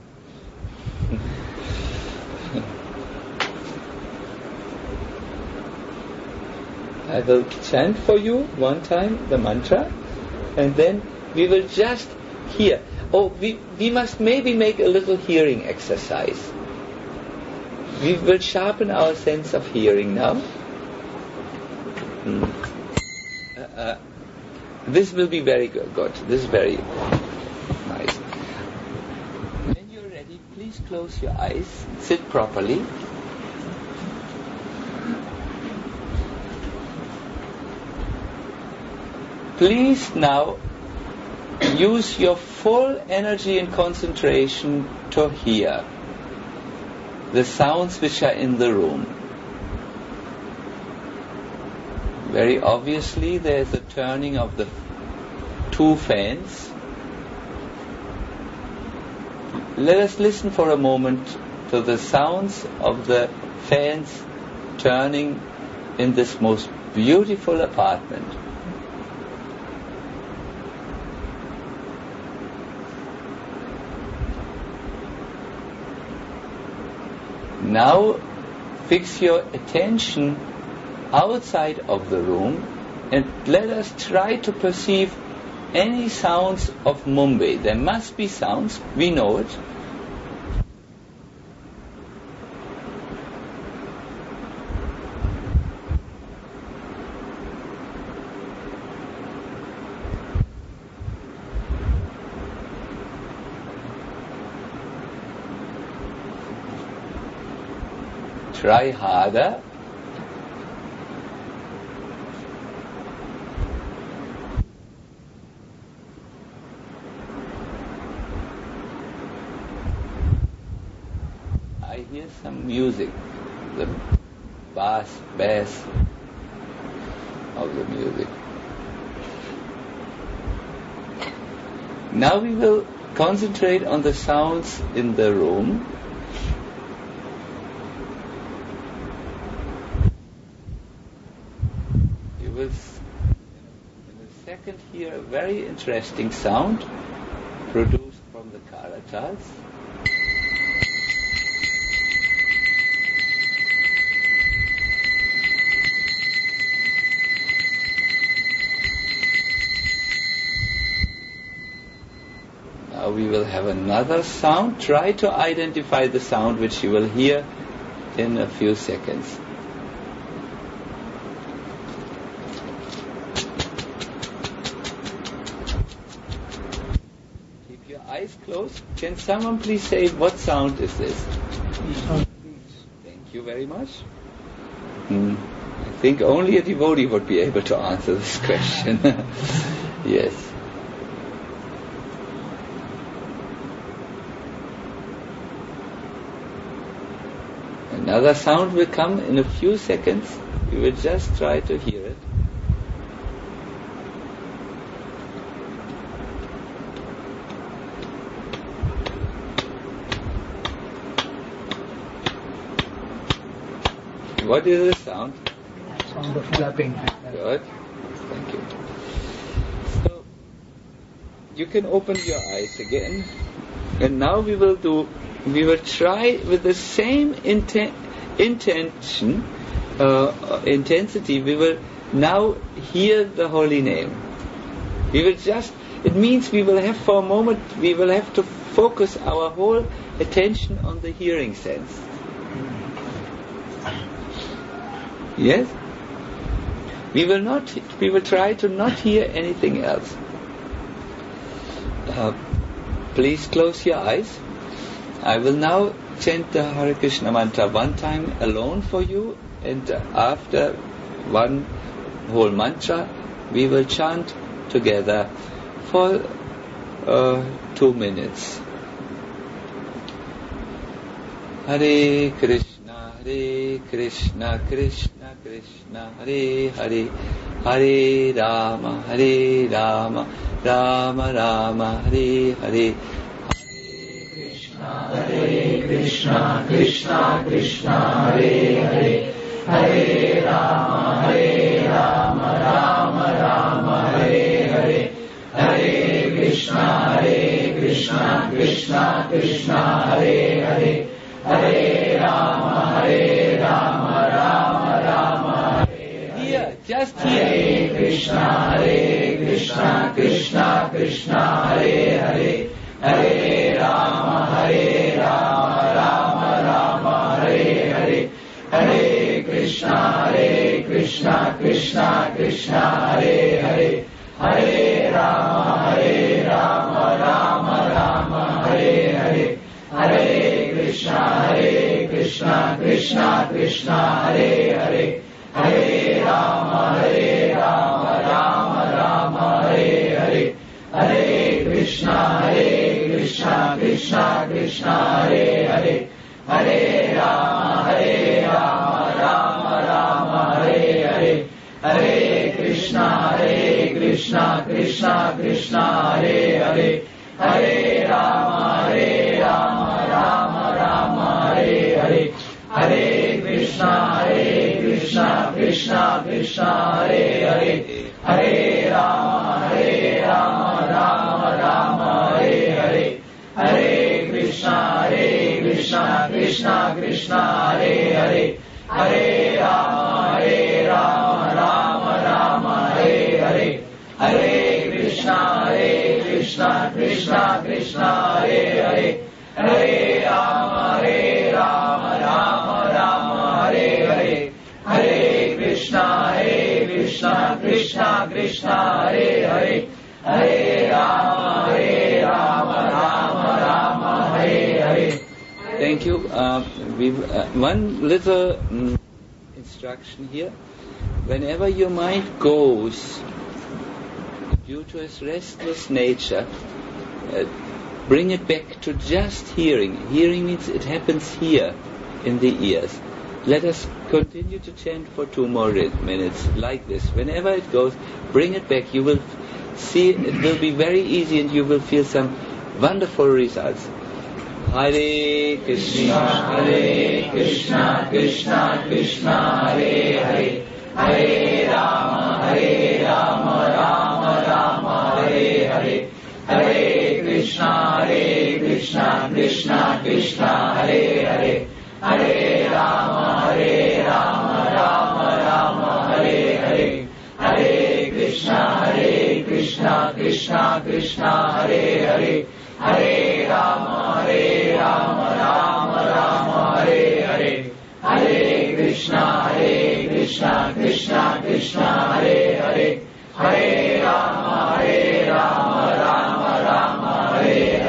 I will chant for you one time the mantra, and then we will just hear. We must maybe make a little hearing exercise. We will sharpen our sense of hearing now. This will be very good. This is very nice. When you're ready, please close your eyes. Sit properly. Please now use your full energy and concentration to hear the sounds which are in the room. Very obviously there is a turning of the 2 fans. Let us listen for a moment to the sounds of the fans turning in this most beautiful apartment. Now fix your attention outside of the room and let us try to perceive any sounds of Mumbai. There must be sounds, we know it. Try harder. I hear some music, the bass of the music. Now we will concentrate on the sounds in the room. You will in a second hear a very interesting sound produced from the Karatas. Now we will have another sound. Try to identify the sound which you will hear in a few seconds. Your eyes closed. Can someone please say what sound is this? Thank you very much. I think only a devotee would be able to answer this question. Yes. Another sound will come in a few seconds. We will just try to hear it. What is the sound? Sound of clapping. Good. Thank you. So, you can open your eyes again. And now we will try with the same intensity, we will now hear the holy name. It means we will have for a moment, we will have to focus our whole attention on the hearing sense. Yes? We will try to not hear anything else. Please close your eyes. I will now chant the Hare Krishna mantra one time alone for you, and after one whole mantra, we will chant together for 2 minutes. Hare Krishna, Krishna Krishna, Hare Hare, Hare Rama, Rama Rama, Hare Hare. Hare Krishna, Krishna Krishna, Hare Hare, Hare Rama, Rama Rama, Hare Hare, Hare Krishna, Krishna Krishna, Hare Hare, Hare Rama, Rama, Hare Hare. Here, just here. Hare Krishna, Krishna Krishna, Hare Hare, Hare Rama, Rama, Hare Hare, Hare Krishna, Krishna Krishna, Hare Hare, Hare Rama, Rama, Hare Hare, Hare Krishna, Krishna Krishna, Hare Hare, Hare Rama, Rama, Hare Hare, Hare Krishna, Krishna Krishna, Hare Hare, Hare Rama, Rama, Hare Hare, Hare Krishna, Krishna Krishna, Hare Hare, Hare Rama, Rama, Hare Hare, Hare Krishna, Krishna Krishna, Hare Hare, Hare Rama, Hare Hare, Hare Krishna, Krishna Krishna, Hare Hare, Hare Rama, Hare Hare, Hare Krishna, Krishna Krishna, Hare Hare, Hare Rama, Hare Hare, Hare Krishna, Krishna Krishna, Hare Hare, Hare Rama, Hare Hare. Thank you. One little instruction here. Whenever your mind goes due to its restless nature, bring it back to just hearing. Hearing means it happens here in the ears. Let us continue to chant for 2 more minutes like this. Whenever it goes, bring it back. You will see it will be very easy and you will feel some wonderful results. Hare Krishna, Krishna Krishna, Hare Hare, Hare Rama, Rama, Hare Hare, Hare Krishna, Krishna Krishna, Hare Hare, Hare Rama, Rama, Hare Hare, Hare Krishna, Krishna Krishna, Hare Hare, Hare Rama, Rama, Hare Hare, Hare Krishna, Krishna Krishna, Hare Hare, Hare Rama, Rama, Hare Hare.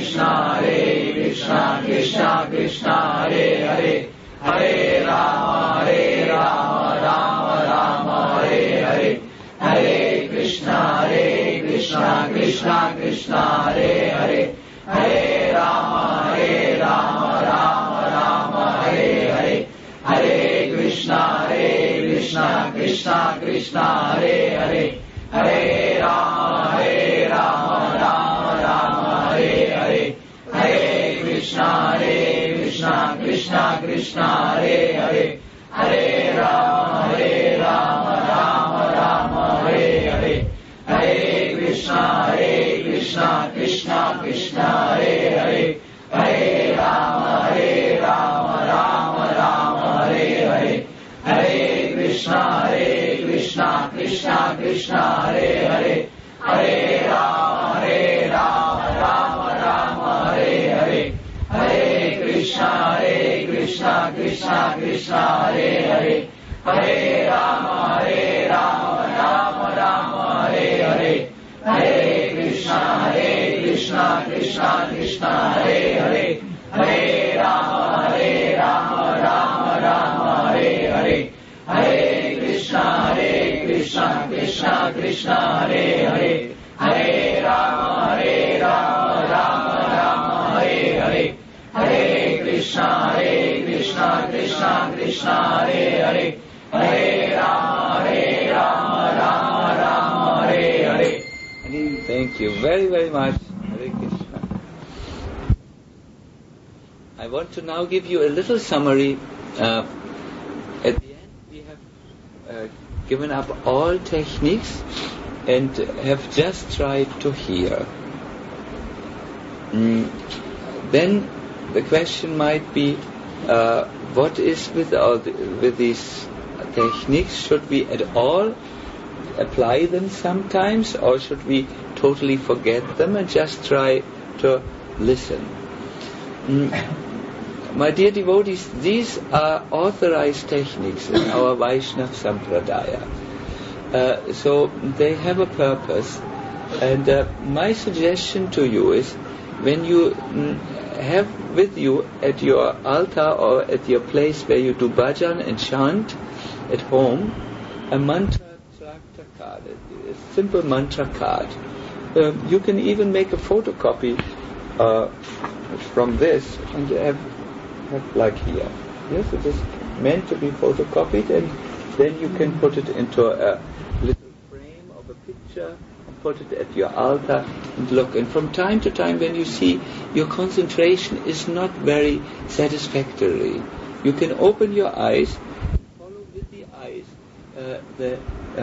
Krishna Krishna Krishna Hare Hare Hare Rama Rama Rama Hare Hare Hare Krishna Krishna Krishna Hare Hare Hare Rama Rama Rama Hare Hare Hare Krishna Krishna Krishna Hare Hare Hare Rama Rama Rama Hare Hare Hare Krishna Krishna Krishna Hare Hare Hare Rama Rama Rama Hare Hare Hare Krishna Krishna Krishna Hare Hare Hare Rama Rama Rama Hare Hare Hare Krishna Krishna Krishna Hare Hare Hare Rama Rama Hare Hare Hare Krishna Krishna Krishna Hare Hare Hare Rama Rama Hare Hare Hare Krishna Krishna Krishna Hare Hare Hare Rama Rama Hare Hare Hare Krishna Krishna Krishna Hare Hare Hare Rama Rama Hare Hare Hare Krishna Krishna Krishna Hare Hare Hare Rama Hare Hare. Thank you very, very much. Hare Krishna. I want to now give you a little summary. At the end, we have given up all techniques and have just tried to hear. Then the question might be, what is with these techniques? Should we at all apply them sometimes, or should we totally forget them and just try to listen? My dear devotees, these are authorized techniques in our Vaishnava Sampradaya. So they have a purpose. And my suggestion to you is, when you have with you at your altar or at your place where you do bhajan and chant at home, a mantra tractor card, a simple mantra card. You can even make a photocopy from this and have like here. Yes, it is meant to be photocopied, and then you can put it into a little frame of a picture and put it at your altar and look. And from time to time, when you see your concentration is not very satisfactory, you can open your eyes and follow with the eyes the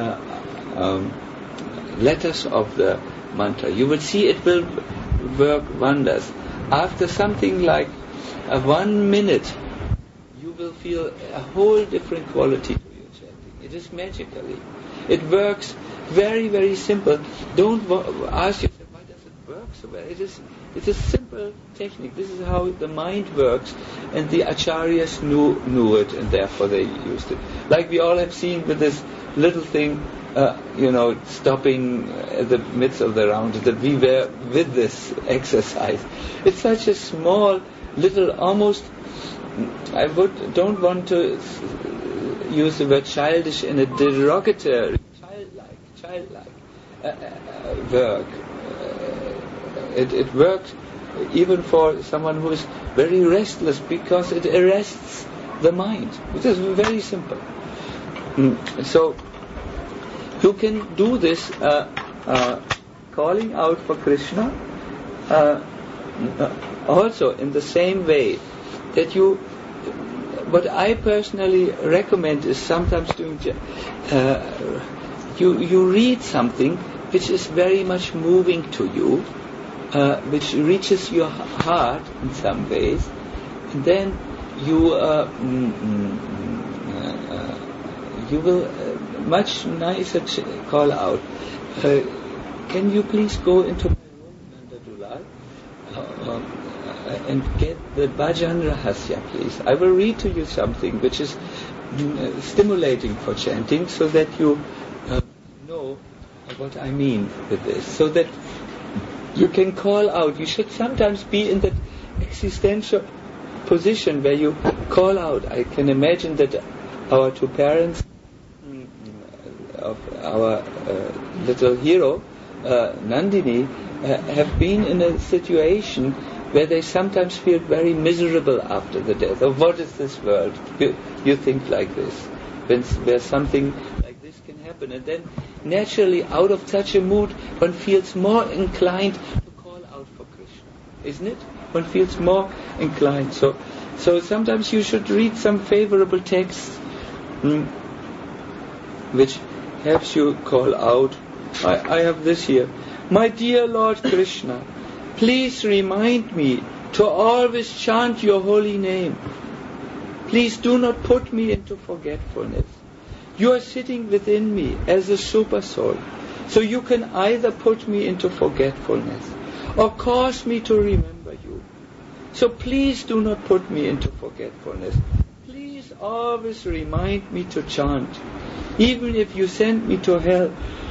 letters of the mantra. You will see it will work wonders. After something like 1 minute, you will feel a whole different quality to your chanting. It is magically. It works very, very simple. Don't ask yourself, why does it work so well? It's a simple technique. This is how the mind works, and the acharyas knew it, and therefore they used it. Like we all have seen with this little thing, stopping at the midst of the round, that we were with this exercise. It's such a small, little, almost, don't want to use the word childish in a derogatory, childlike work. It works even for someone who is very restless, because it arrests the mind. It is very simple. So you can do this calling out for Krishna also in the same way that what I personally recommend is sometimes doing, you read something which is very much moving to you, which reaches your heart in some ways, and then you will much nicer call out, can you please go into my room, Nanda Dulal, and get the Bhajan Rahasya, please. I will read to you something which is stimulating for chanting, so that you know what I mean with this, so that You can call out. You should sometimes be in that existential position where you call out. I can imagine that our two parents of our little hero, Nandini, have been in a situation where they sometimes feel very miserable after the death. Oh, what is this world? You think like this. Where something like this can happen. And then naturally out of such a mood one feels more inclined to call out for Krishna. Isn't it? One feels more inclined. So sometimes you should read some favorable texts which helps you call out. I have this here. My dear Lord Krishna, please remind me to always chant your holy name. Please do not put me into forgetfulness. You are sitting within me as a super soul, so you can either put me into forgetfulness or cause me to remember you. So please do not put me into forgetfulness. Please always remind me to chant, even if you send me to hell.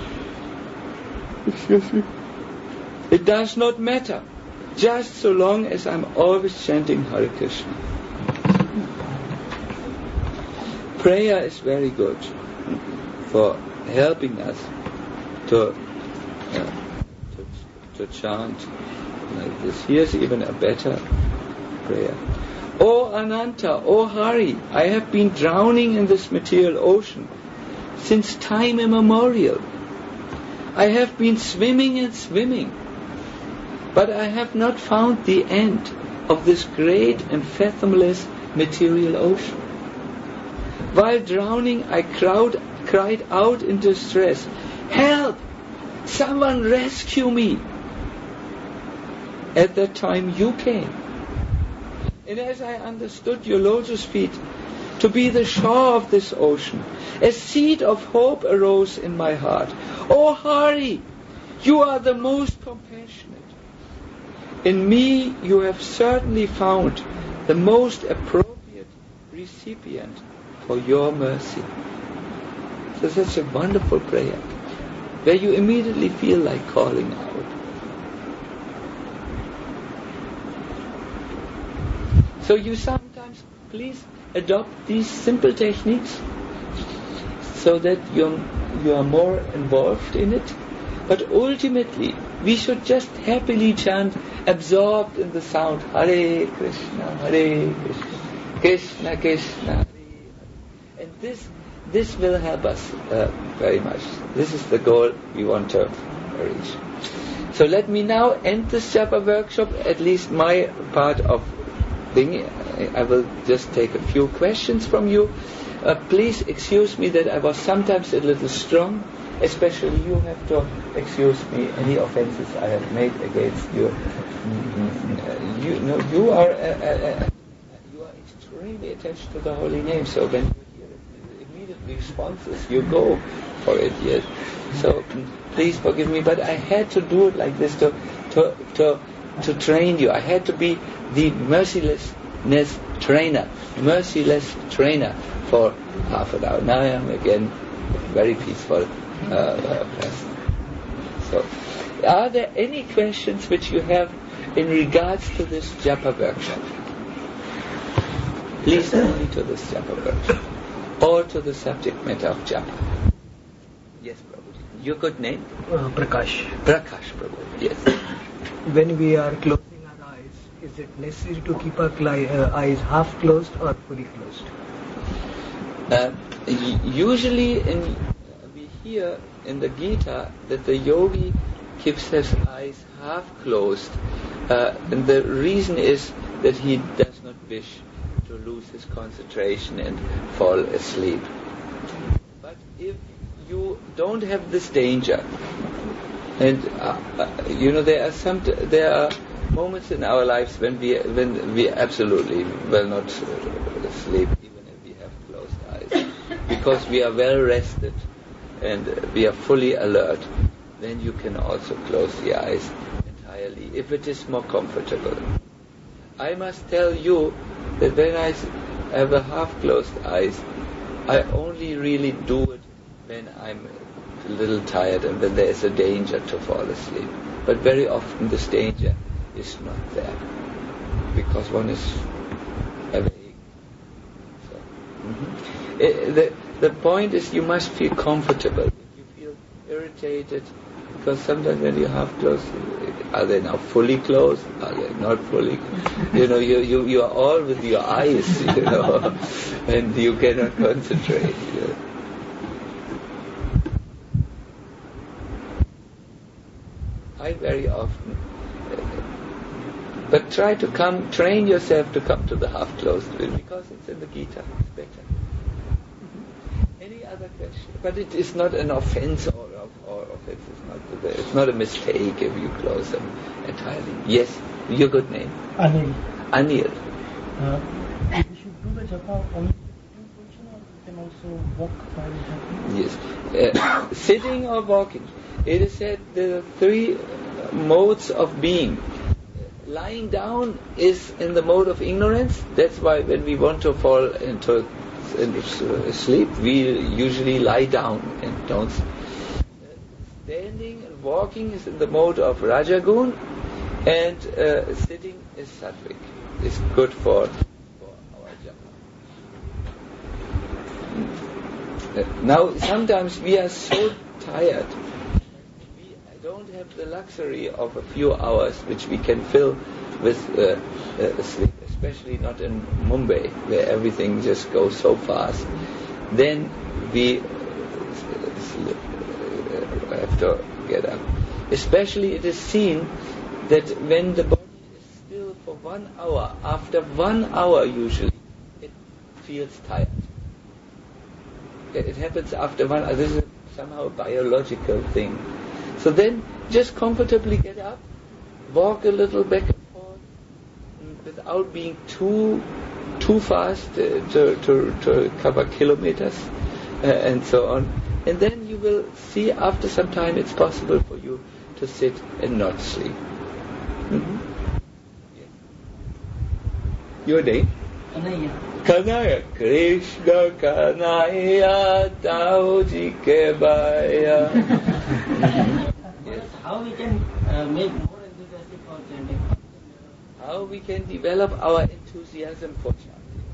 Excuse me. It does not matter, just so long as I'm always chanting Hare Krishna. Prayer is very good for helping us to chant like this. Here's even a better prayer. O Ananta, O Hari, I have been drowning in this material ocean since time immemorial. I have been swimming and swimming, but I have not found the end of this great and fathomless material ocean. While drowning, I cried out in distress, "Help! Someone rescue me!" At that time you came. And as I understood your lotus feet to be the shore of this ocean, a seed of hope arose in my heart. O Hari, you are the most compassionate. In me you have certainly found the most appropriate recipient for your mercy. So such a wonderful prayer, where you immediately feel like calling out. So you sometimes, please adopt these simple techniques so that you are more involved in it. But ultimately, we should just happily chant, absorbed in the sound, Hare Krishna, Krishna Krishna, Hare Hare. And this will help us very much. This is the goal we want to reach. So let me now end this japa workshop, at least my part of thing. I will just take a few questions from you. Please excuse me that I was sometimes a little strong. Especially you have to excuse me any offenses I have made against you. You are extremely attached to the holy name. So when you hear the immediate responses, you go for it. Yes. So please forgive me, but I had to do it like this to train you. I had to be the merciless trainer for half an hour. Now I am again very peaceful. So, are there any questions which you have in regards to this japa workshop? Please only to this japa workshop or to the subject matter of japa. Yes, Prabhu. Your good name? Prakash. Prakash, Prabhu. Yes. When we are closing our eyes, is it necessary to keep our eyes half closed or fully closed? Usually we hear in the Gita that the yogi keeps his eyes half closed, and the reason is that he does not wish to lose his concentration and fall asleep. But if you don't have this danger, and there are moments in our lives when we absolutely will not sleep even if we have closed eyes, because we are well rested and we are fully alert. Then you can also close the eyes entirely if it is more comfortable. I must tell you that when I have a half closed eyes, I only really do it when I'm a little tired, and then there is a danger to fall asleep. But very often this danger is not there, because one is awake. So, the point is you must feel comfortable. If you feel irritated, because sometimes when you half closed, are they now fully closed? Are they not fully closed? You are all with your eyes, and you cannot concentrate. I very often, but try to train yourself to come to the half closed, because it's in the Gita. It's better. Any other question? But it is not an offense or offense. It's not a mistake if you close them entirely. Yes, your good name? Anil. Anil. We should do the japa only in position, or we can also walk while japa? Yes. Sitting or walking. It is said there are 3 modes of being. Lying down is in the mode of ignorance. That's why when we want to fall into sleep, we usually lie down and don't. Standing and walking is in the mode of Rajagun, and sitting is Sattvic. It's good for our japa. Now, sometimes we are so tired. I don't have the luxury of a few hours which we can fill with sleep, especially not in Mumbai, where everything just goes so fast. Then we have to get up. Especially it is seen that when the body is still for 1 hour, after 1 hour usually, it feels tired. It happens after 1 hour. This is somehow a biological thing. So then just comfortably get up, walk a little back and forth, without being too fast to cover kilometers and so on. And then you will see after some time it's possible for you to sit and not sleep. Yeah. Your name? Kanaya. Kanaya. Krishna Kanaya Tauji Kebaya. How we can make more enthusiastic for chanting? How we can develop our enthusiasm for chanting?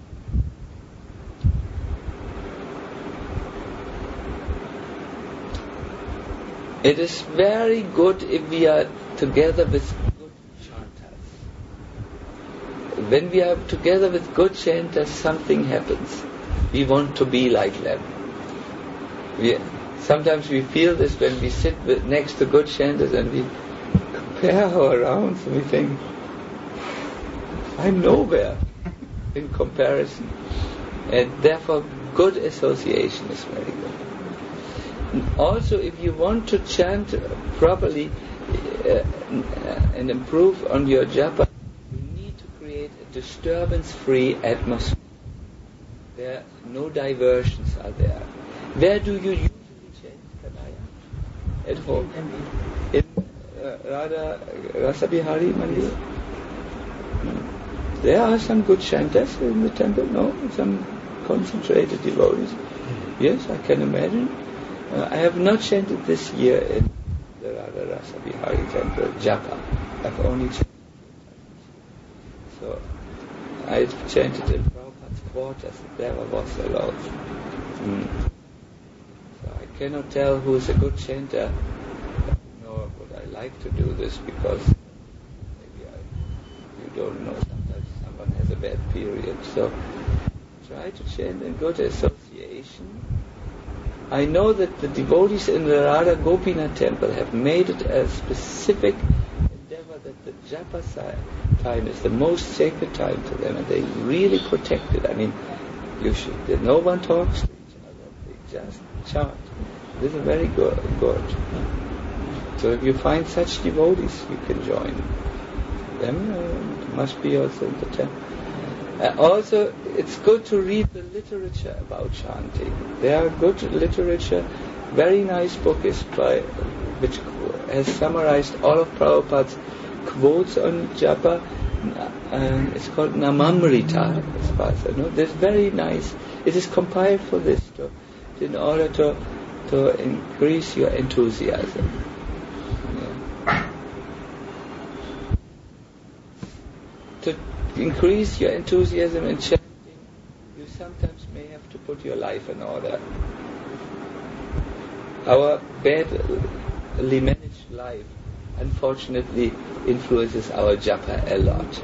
It is very good if we are together with good chanters. When we are together with good chanters, something happens. We want to be like them. Sometimes we feel this when we sit next to good chanters and we compare our rounds and we think, I'm nowhere in comparison. And therefore good association is very good. Also, if you want to chant properly and improve on your japa, you need to create a disturbance-free atmosphere. There no diversions are there. Where do you usually chant Kanaya? At home? In Radha Rasabihari Mandir? There are some good chanters in the temple, no? Some concentrated devotees. Yes, I can imagine. I have not chanted this year in the Radha Rasabihari temple, japa. I've only chanted. So, I chanted in Prabhupada's quarters, there was allowed. So I cannot tell who is a good chanter, nor would I like to do this, because maybe you don't know, sometimes someone has a bad period. So try to chant in good association. I know that the devotees in the Radha Gopinath temple have made it a specific endeavor that the japa time is the most sacred time to them, and they really protect it. I mean, no one talks to each other, they just chant. This is very good. So if you find such devotees, you can join them. Must be also in the temple. Also, it's good to read the literature about chanting. There are good literature. Very nice book is which has summarized all of Prabhupada's quotes on japa. It's called Namamrita, as far as I know. It's very nice. It is compiled for this, in order to to increase your enthusiasm. Yeah. To increase your enthusiasm in chanting, you sometimes may have to put your life in order. Our badly managed life, unfortunately, influences our japa a lot.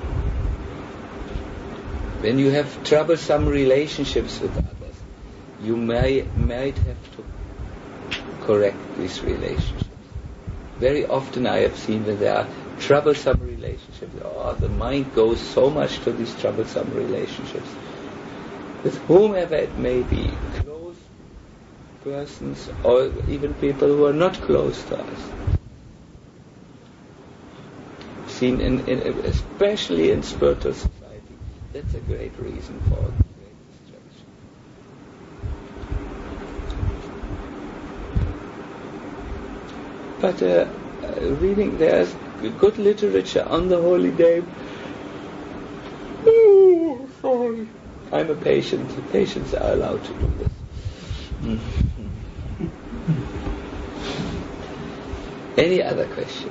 When you have troublesome relationships with others, you might have to correct these relationships. Very often I have seen when there are troublesome relationships, the mind goes so much to these troublesome relationships. With whomever it may be, close persons or even people who are not close to us. Seen especially in spiritual society, that's a great reason for great distraction. But reading, there's good literature on the holy name. Oh, sorry. I'm a patient. Patients are allowed to do this. Any other question?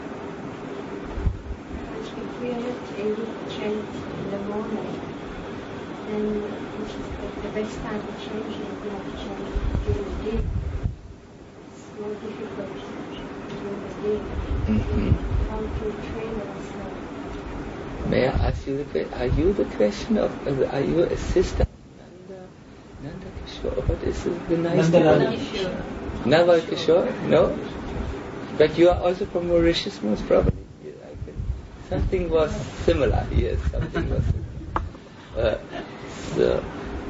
If we are not able to chant in the morning, then which is the best time to change it, we have to change during the day. It's more difficult during the day. How to train ourselves. May I ask you are you the question of, are you a sister of Nanda Kishore? What is the nice name? Nanda Kishore? No? But you are also from Mauritius, most probably. Something was similar. Yes, something was similar.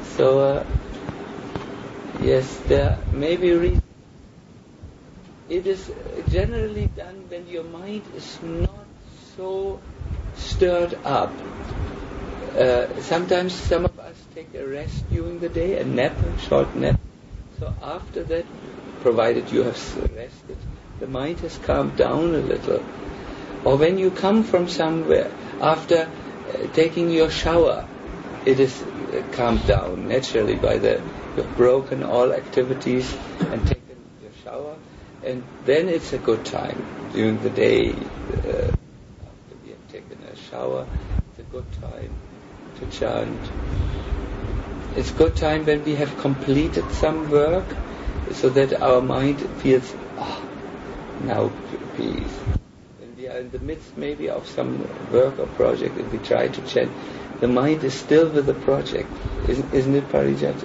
Yes, there may be reasons. It is generally done when your mind is not so stirred up. Sometimes some of us take a rest during the day, a short nap. So after that, provided you have rested, the mind has calmed down a little. Or when you come from somewhere, after taking your shower, it is calmed down naturally by you've broken all activities and taken your shower, and then it's a good time during the day. After we have taken a shower, it's a good time to chant. It's a good time when we have completed some work, so that our mind feels, now peace. When we are in the midst maybe of some work or project and we try to chant, the mind is still with the project. Isn't it, Parijat?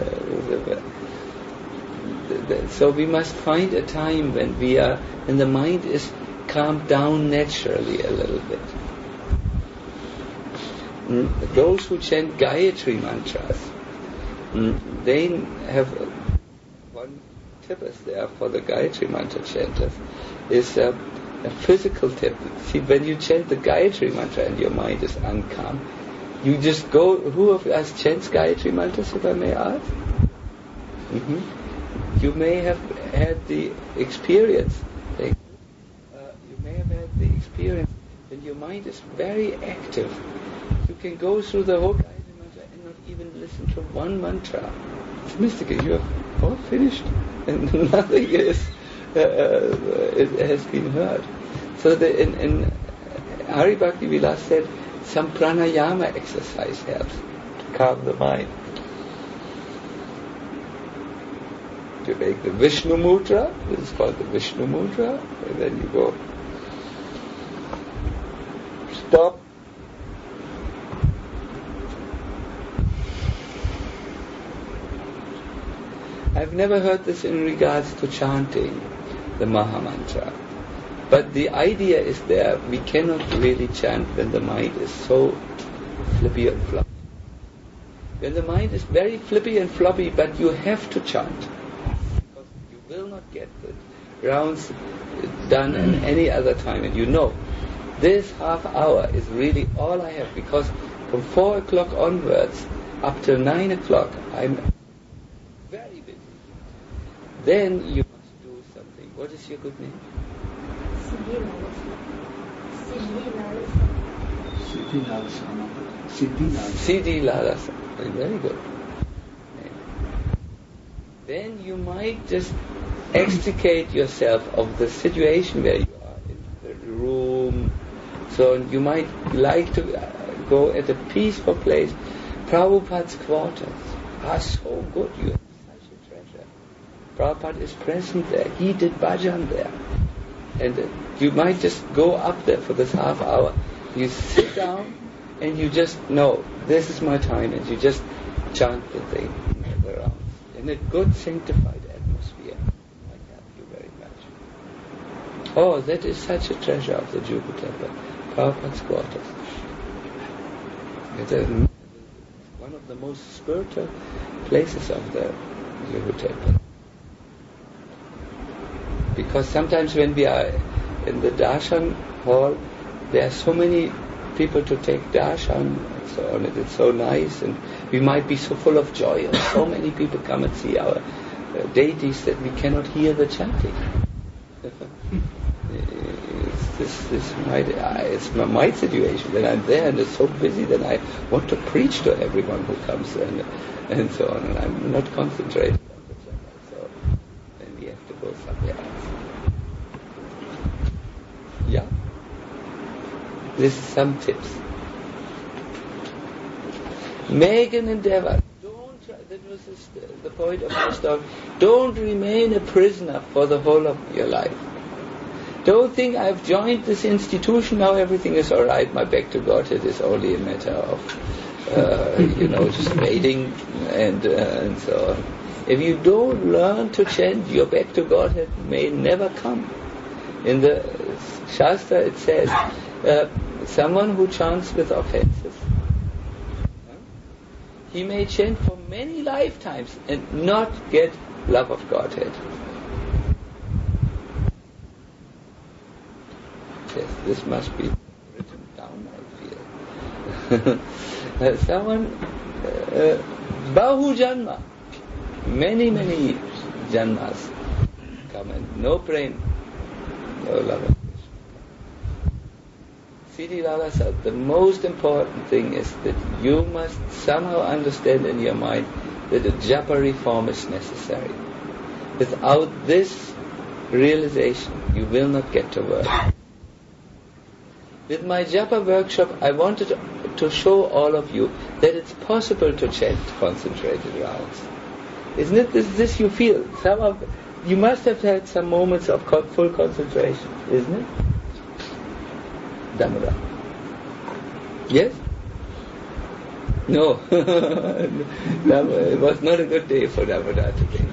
So we must find a time when the mind is calmed down naturally a little bit. Those who chant Gayatri mantras, they have one tip is there for the Gayatri mantra chanters, is a physical tip. See, when you chant the Gayatri mantra and your mind is uncalm, you just go. Who of us chants Gayatri mantras, if I may ask? You may have had the experience. You may have had the experience when your mind is very active. You can go through the whole Gayatri mantra and not even listen to one mantra. It's mystical. You have all finished, and nothing is it has been heard. So in Hari Bhakti Vilas said some pranayama exercise helps to calm the mind. You make the Vishnu Mudra. This is called the Vishnu Mudra, and then you go stop. I've never heard this in regards to chanting the Maha Mantra. But the idea is there, we cannot really chant when the mind is so flippy and floppy. When the mind is very flippy and floppy, but you have to chant. Because you will not get the rounds done in any other time. And you know, this half hour is really all I have, because from 4 o'clock onwards, up till 9 o'clock, I'm very busy. Then you must do something. What is your good name? Siddhi Lalasana. Very good. Then you might just extricate yourself of the situation where you are in the room. So you might like to go at a peaceful place. Prabhupada's quarters are so good. You have such a treasure. Prabhupada is present there. He did bhajan there. And you might just go up there for this half hour. You sit down and you just know, this is my time. And you just chant the thing around in a good sanctified atmosphere. I help you very much. Oh, that is such a treasure of the Juhu Temple. Prabhupada's quarters. It's one of the most spiritual places of the Juhu Temple. Because sometimes when we are in the darshan hall, there are so many people to take darshan and so on, and it's so nice, and we might be so full of joy, and so many people come and see our deities that we cannot hear the chanting. It's my situation. When I'm there and it's so busy, then I want to preach to everyone who comes and so on, and I'm not concentrated on the japa. So then we have to go somewhere else. Yeah. This is some tips. Make an endeavor. Don't try. That was the point of my story. Don't remain a prisoner for the whole of your life. Don't think I've joined this institution, now everything is all right. My back to Godhead is only a matter of, just waiting and so on. If you don't learn to chant, your back to Godhead may never come. In the Shastra it says, someone who chants with offenses, he may chant for many lifetimes and not get love of Godhead. Yes, this must be written down, I feel. Someone, Bahu Janma, many Janmas come and no prem, no love of Krishna. Siddhi Lala said, the most important thing is that you must somehow understand in your mind that a japa reform is necessary. Without this realization, you will not get to work. With my japa workshop, I wanted to show all of you that it's possible to chant concentrated rounds. Isn't it this you feel? You must have had some moments of full concentration, isn't it? Damodar. Yes? No. It was not a good day for Damodar today.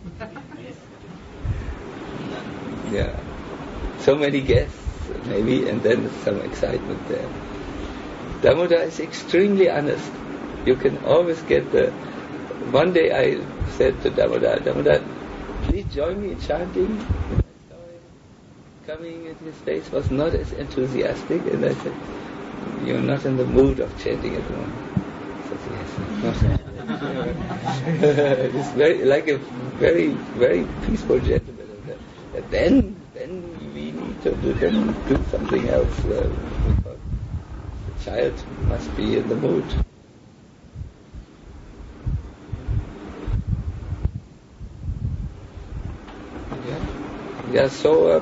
Yeah. So many guests, maybe, and then some excitement there. Damodar is extremely honest. You can always get One day I said to Damodar, please join me in chanting. And I saw him coming, and his face was not as enthusiastic, and I said, you're not in the mood of chanting at the moment. He said, yes. It's a very, very peaceful gentleman. And then we need to do something else because the child must be in the mood. Yeah, so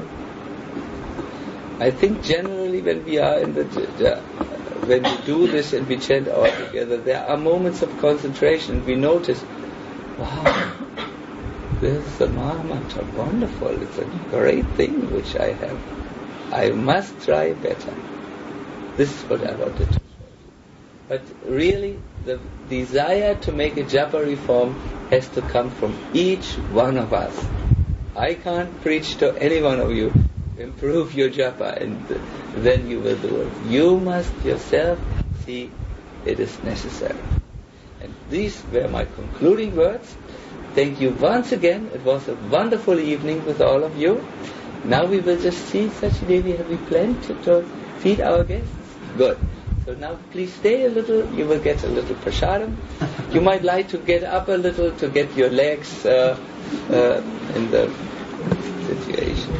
I think generally when we are in when we do this and we chant all together, there are moments of concentration. We notice, wow, this is the Mahamantra, wonderful. It's a great thing which I have. I must try better. This is what I wanted to show you. But really, the desire to make a japa reform has to come from each one of us. I can't preach to any one of you, improve your japa, and then you will do it. You must yourself see it is necessary. And these were my concluding words. Thank you once again. It was a wonderful evening with all of you. Now we will just see Sachidevi. Have we planned to feed our guests? Good. So now please stay a little. You will get a little prasadam. You might like to get up a little to get your legs in the situation.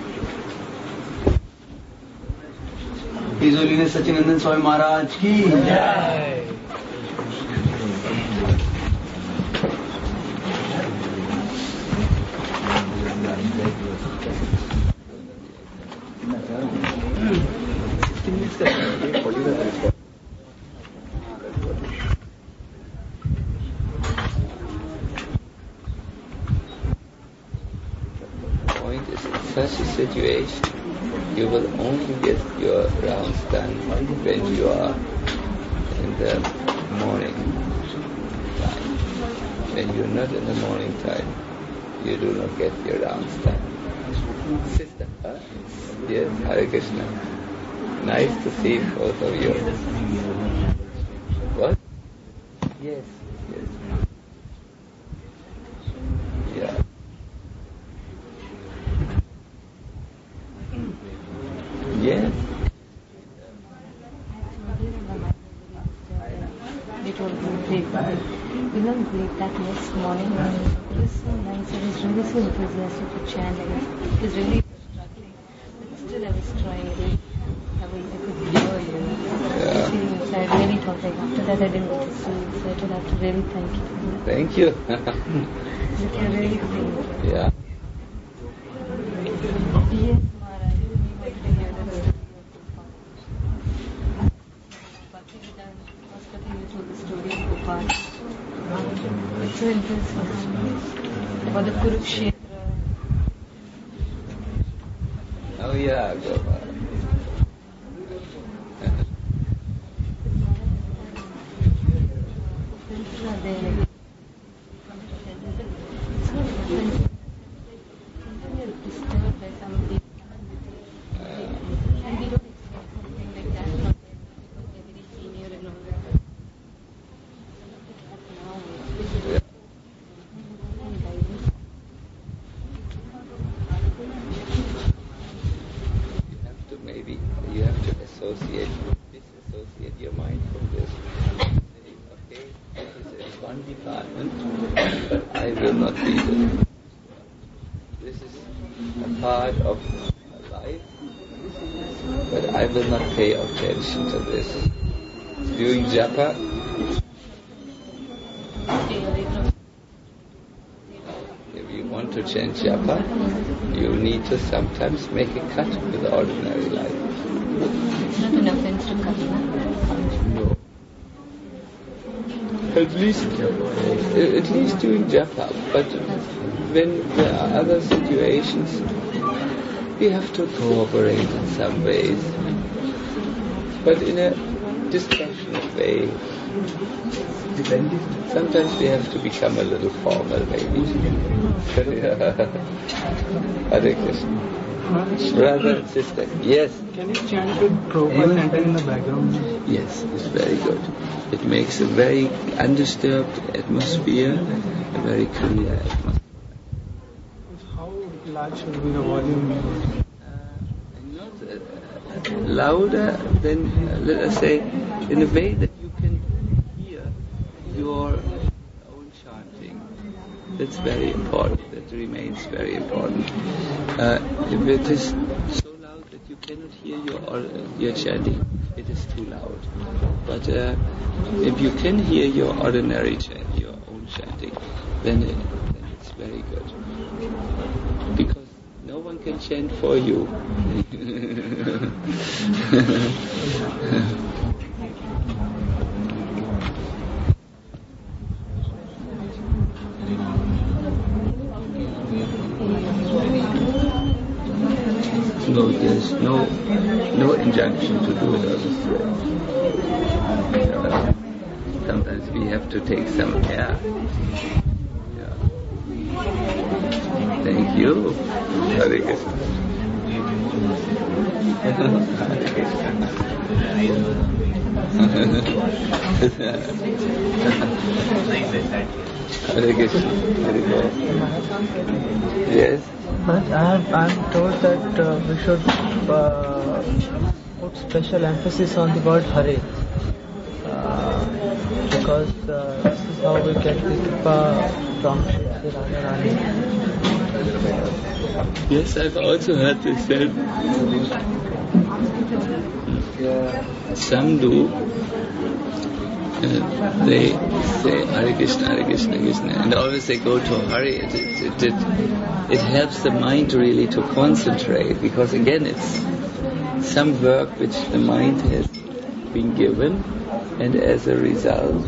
His Holiness Sachinandan Swami Maharaj ki Jai. Point is, in such a situation, you will only get your rounds done when you are in the morning time. When you're not in the morning time, you do not get your rounds done. Sister, huh? Yes, Hare Krishna. Nice to see both of you. What? Yes, yes. Yeah. Yes. They told me, we learned late that next morning. It was so nice. I was really so enthusiastic to chant. I was really struggling. But still I was trying. I could hear, Yeah. feeling inside. I really thought like after that I didn't go to sleep. So I told I have to really thank you. Thank you. But you're really great. Yeah. Yes, Maharaj. We wanted to hear the story of Gopal. Bhaktivedanta, Hospital, you told the story of Gopal. It's so interesting. About the Kurukshetra. Oh yeah, Gopal. It's not there. It's not different. Sometimes you're disturbed by somebody. And we don't expect something like that from them because they're very senior and all that. Now, Yeah. You have to disassociate your mind from this. Say, okay, this is one department, but I will not be this. This is a part of my life, but I will not pay attention to this. Doing japa, if you want to change japa, you need to sometimes make a cut with ordinary life. it's not an offense to cut. No. At least doing japa, but when there are other situations, we have to cooperate in some ways, but in a dispassionate way. Sometimes we have to become a little formal, maybe. Hare Krishna. Brother and sister, yes. Can you chant with Prabhupada chanting in the background? Yes, it's very good. It makes a very undisturbed atmosphere, a very clear atmosphere. How large should be the volume? Not louder than, let us say, in a way that you can hear your own chanting. That's very important. That remains very important. If it is so loud that you cannot hear your chanting, it is too loud. But if you can hear your ordinary chant, your own chanting, then it's very good. Because no one can chant for you. No, there's no injunction to do it on the thread. Sometimes we have to take some air. Yeah. Thank you. Hare Krishna. Hare Krishna. Hare Krishna. Yes. But I'm told that we should put special emphasis on the word Hare, because this is how we get the Kripa from Shri Radharani. Yes, I've also heard this said. Some do. They say Hare Krishna, Hare Krishna, Krishna, and always they go to Hare. It helps the mind really to concentrate, because again it's some work which the mind has been given, and as a result,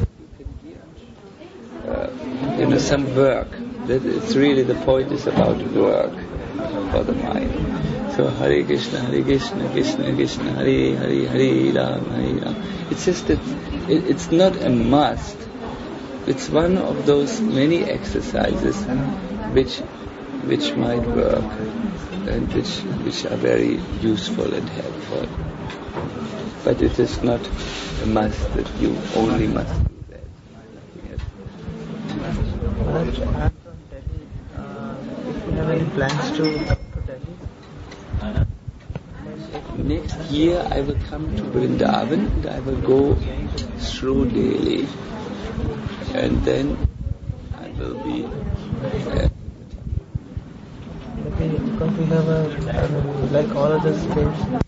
you can give some work. That it's really the point is about work for the mind. So Hare Krishna, Krishna Krishna, Hare Hare, Hare Ram. It's just that it's not a must. It's one of those many exercises which might work and which are very useful and helpful. But it is not a must that you only must do that. I'm from Delhi. If you have any plans to come to Delhi? Next year I will come to Vrindavan and I will go through Delhi. And then I will be Because we have like all other states.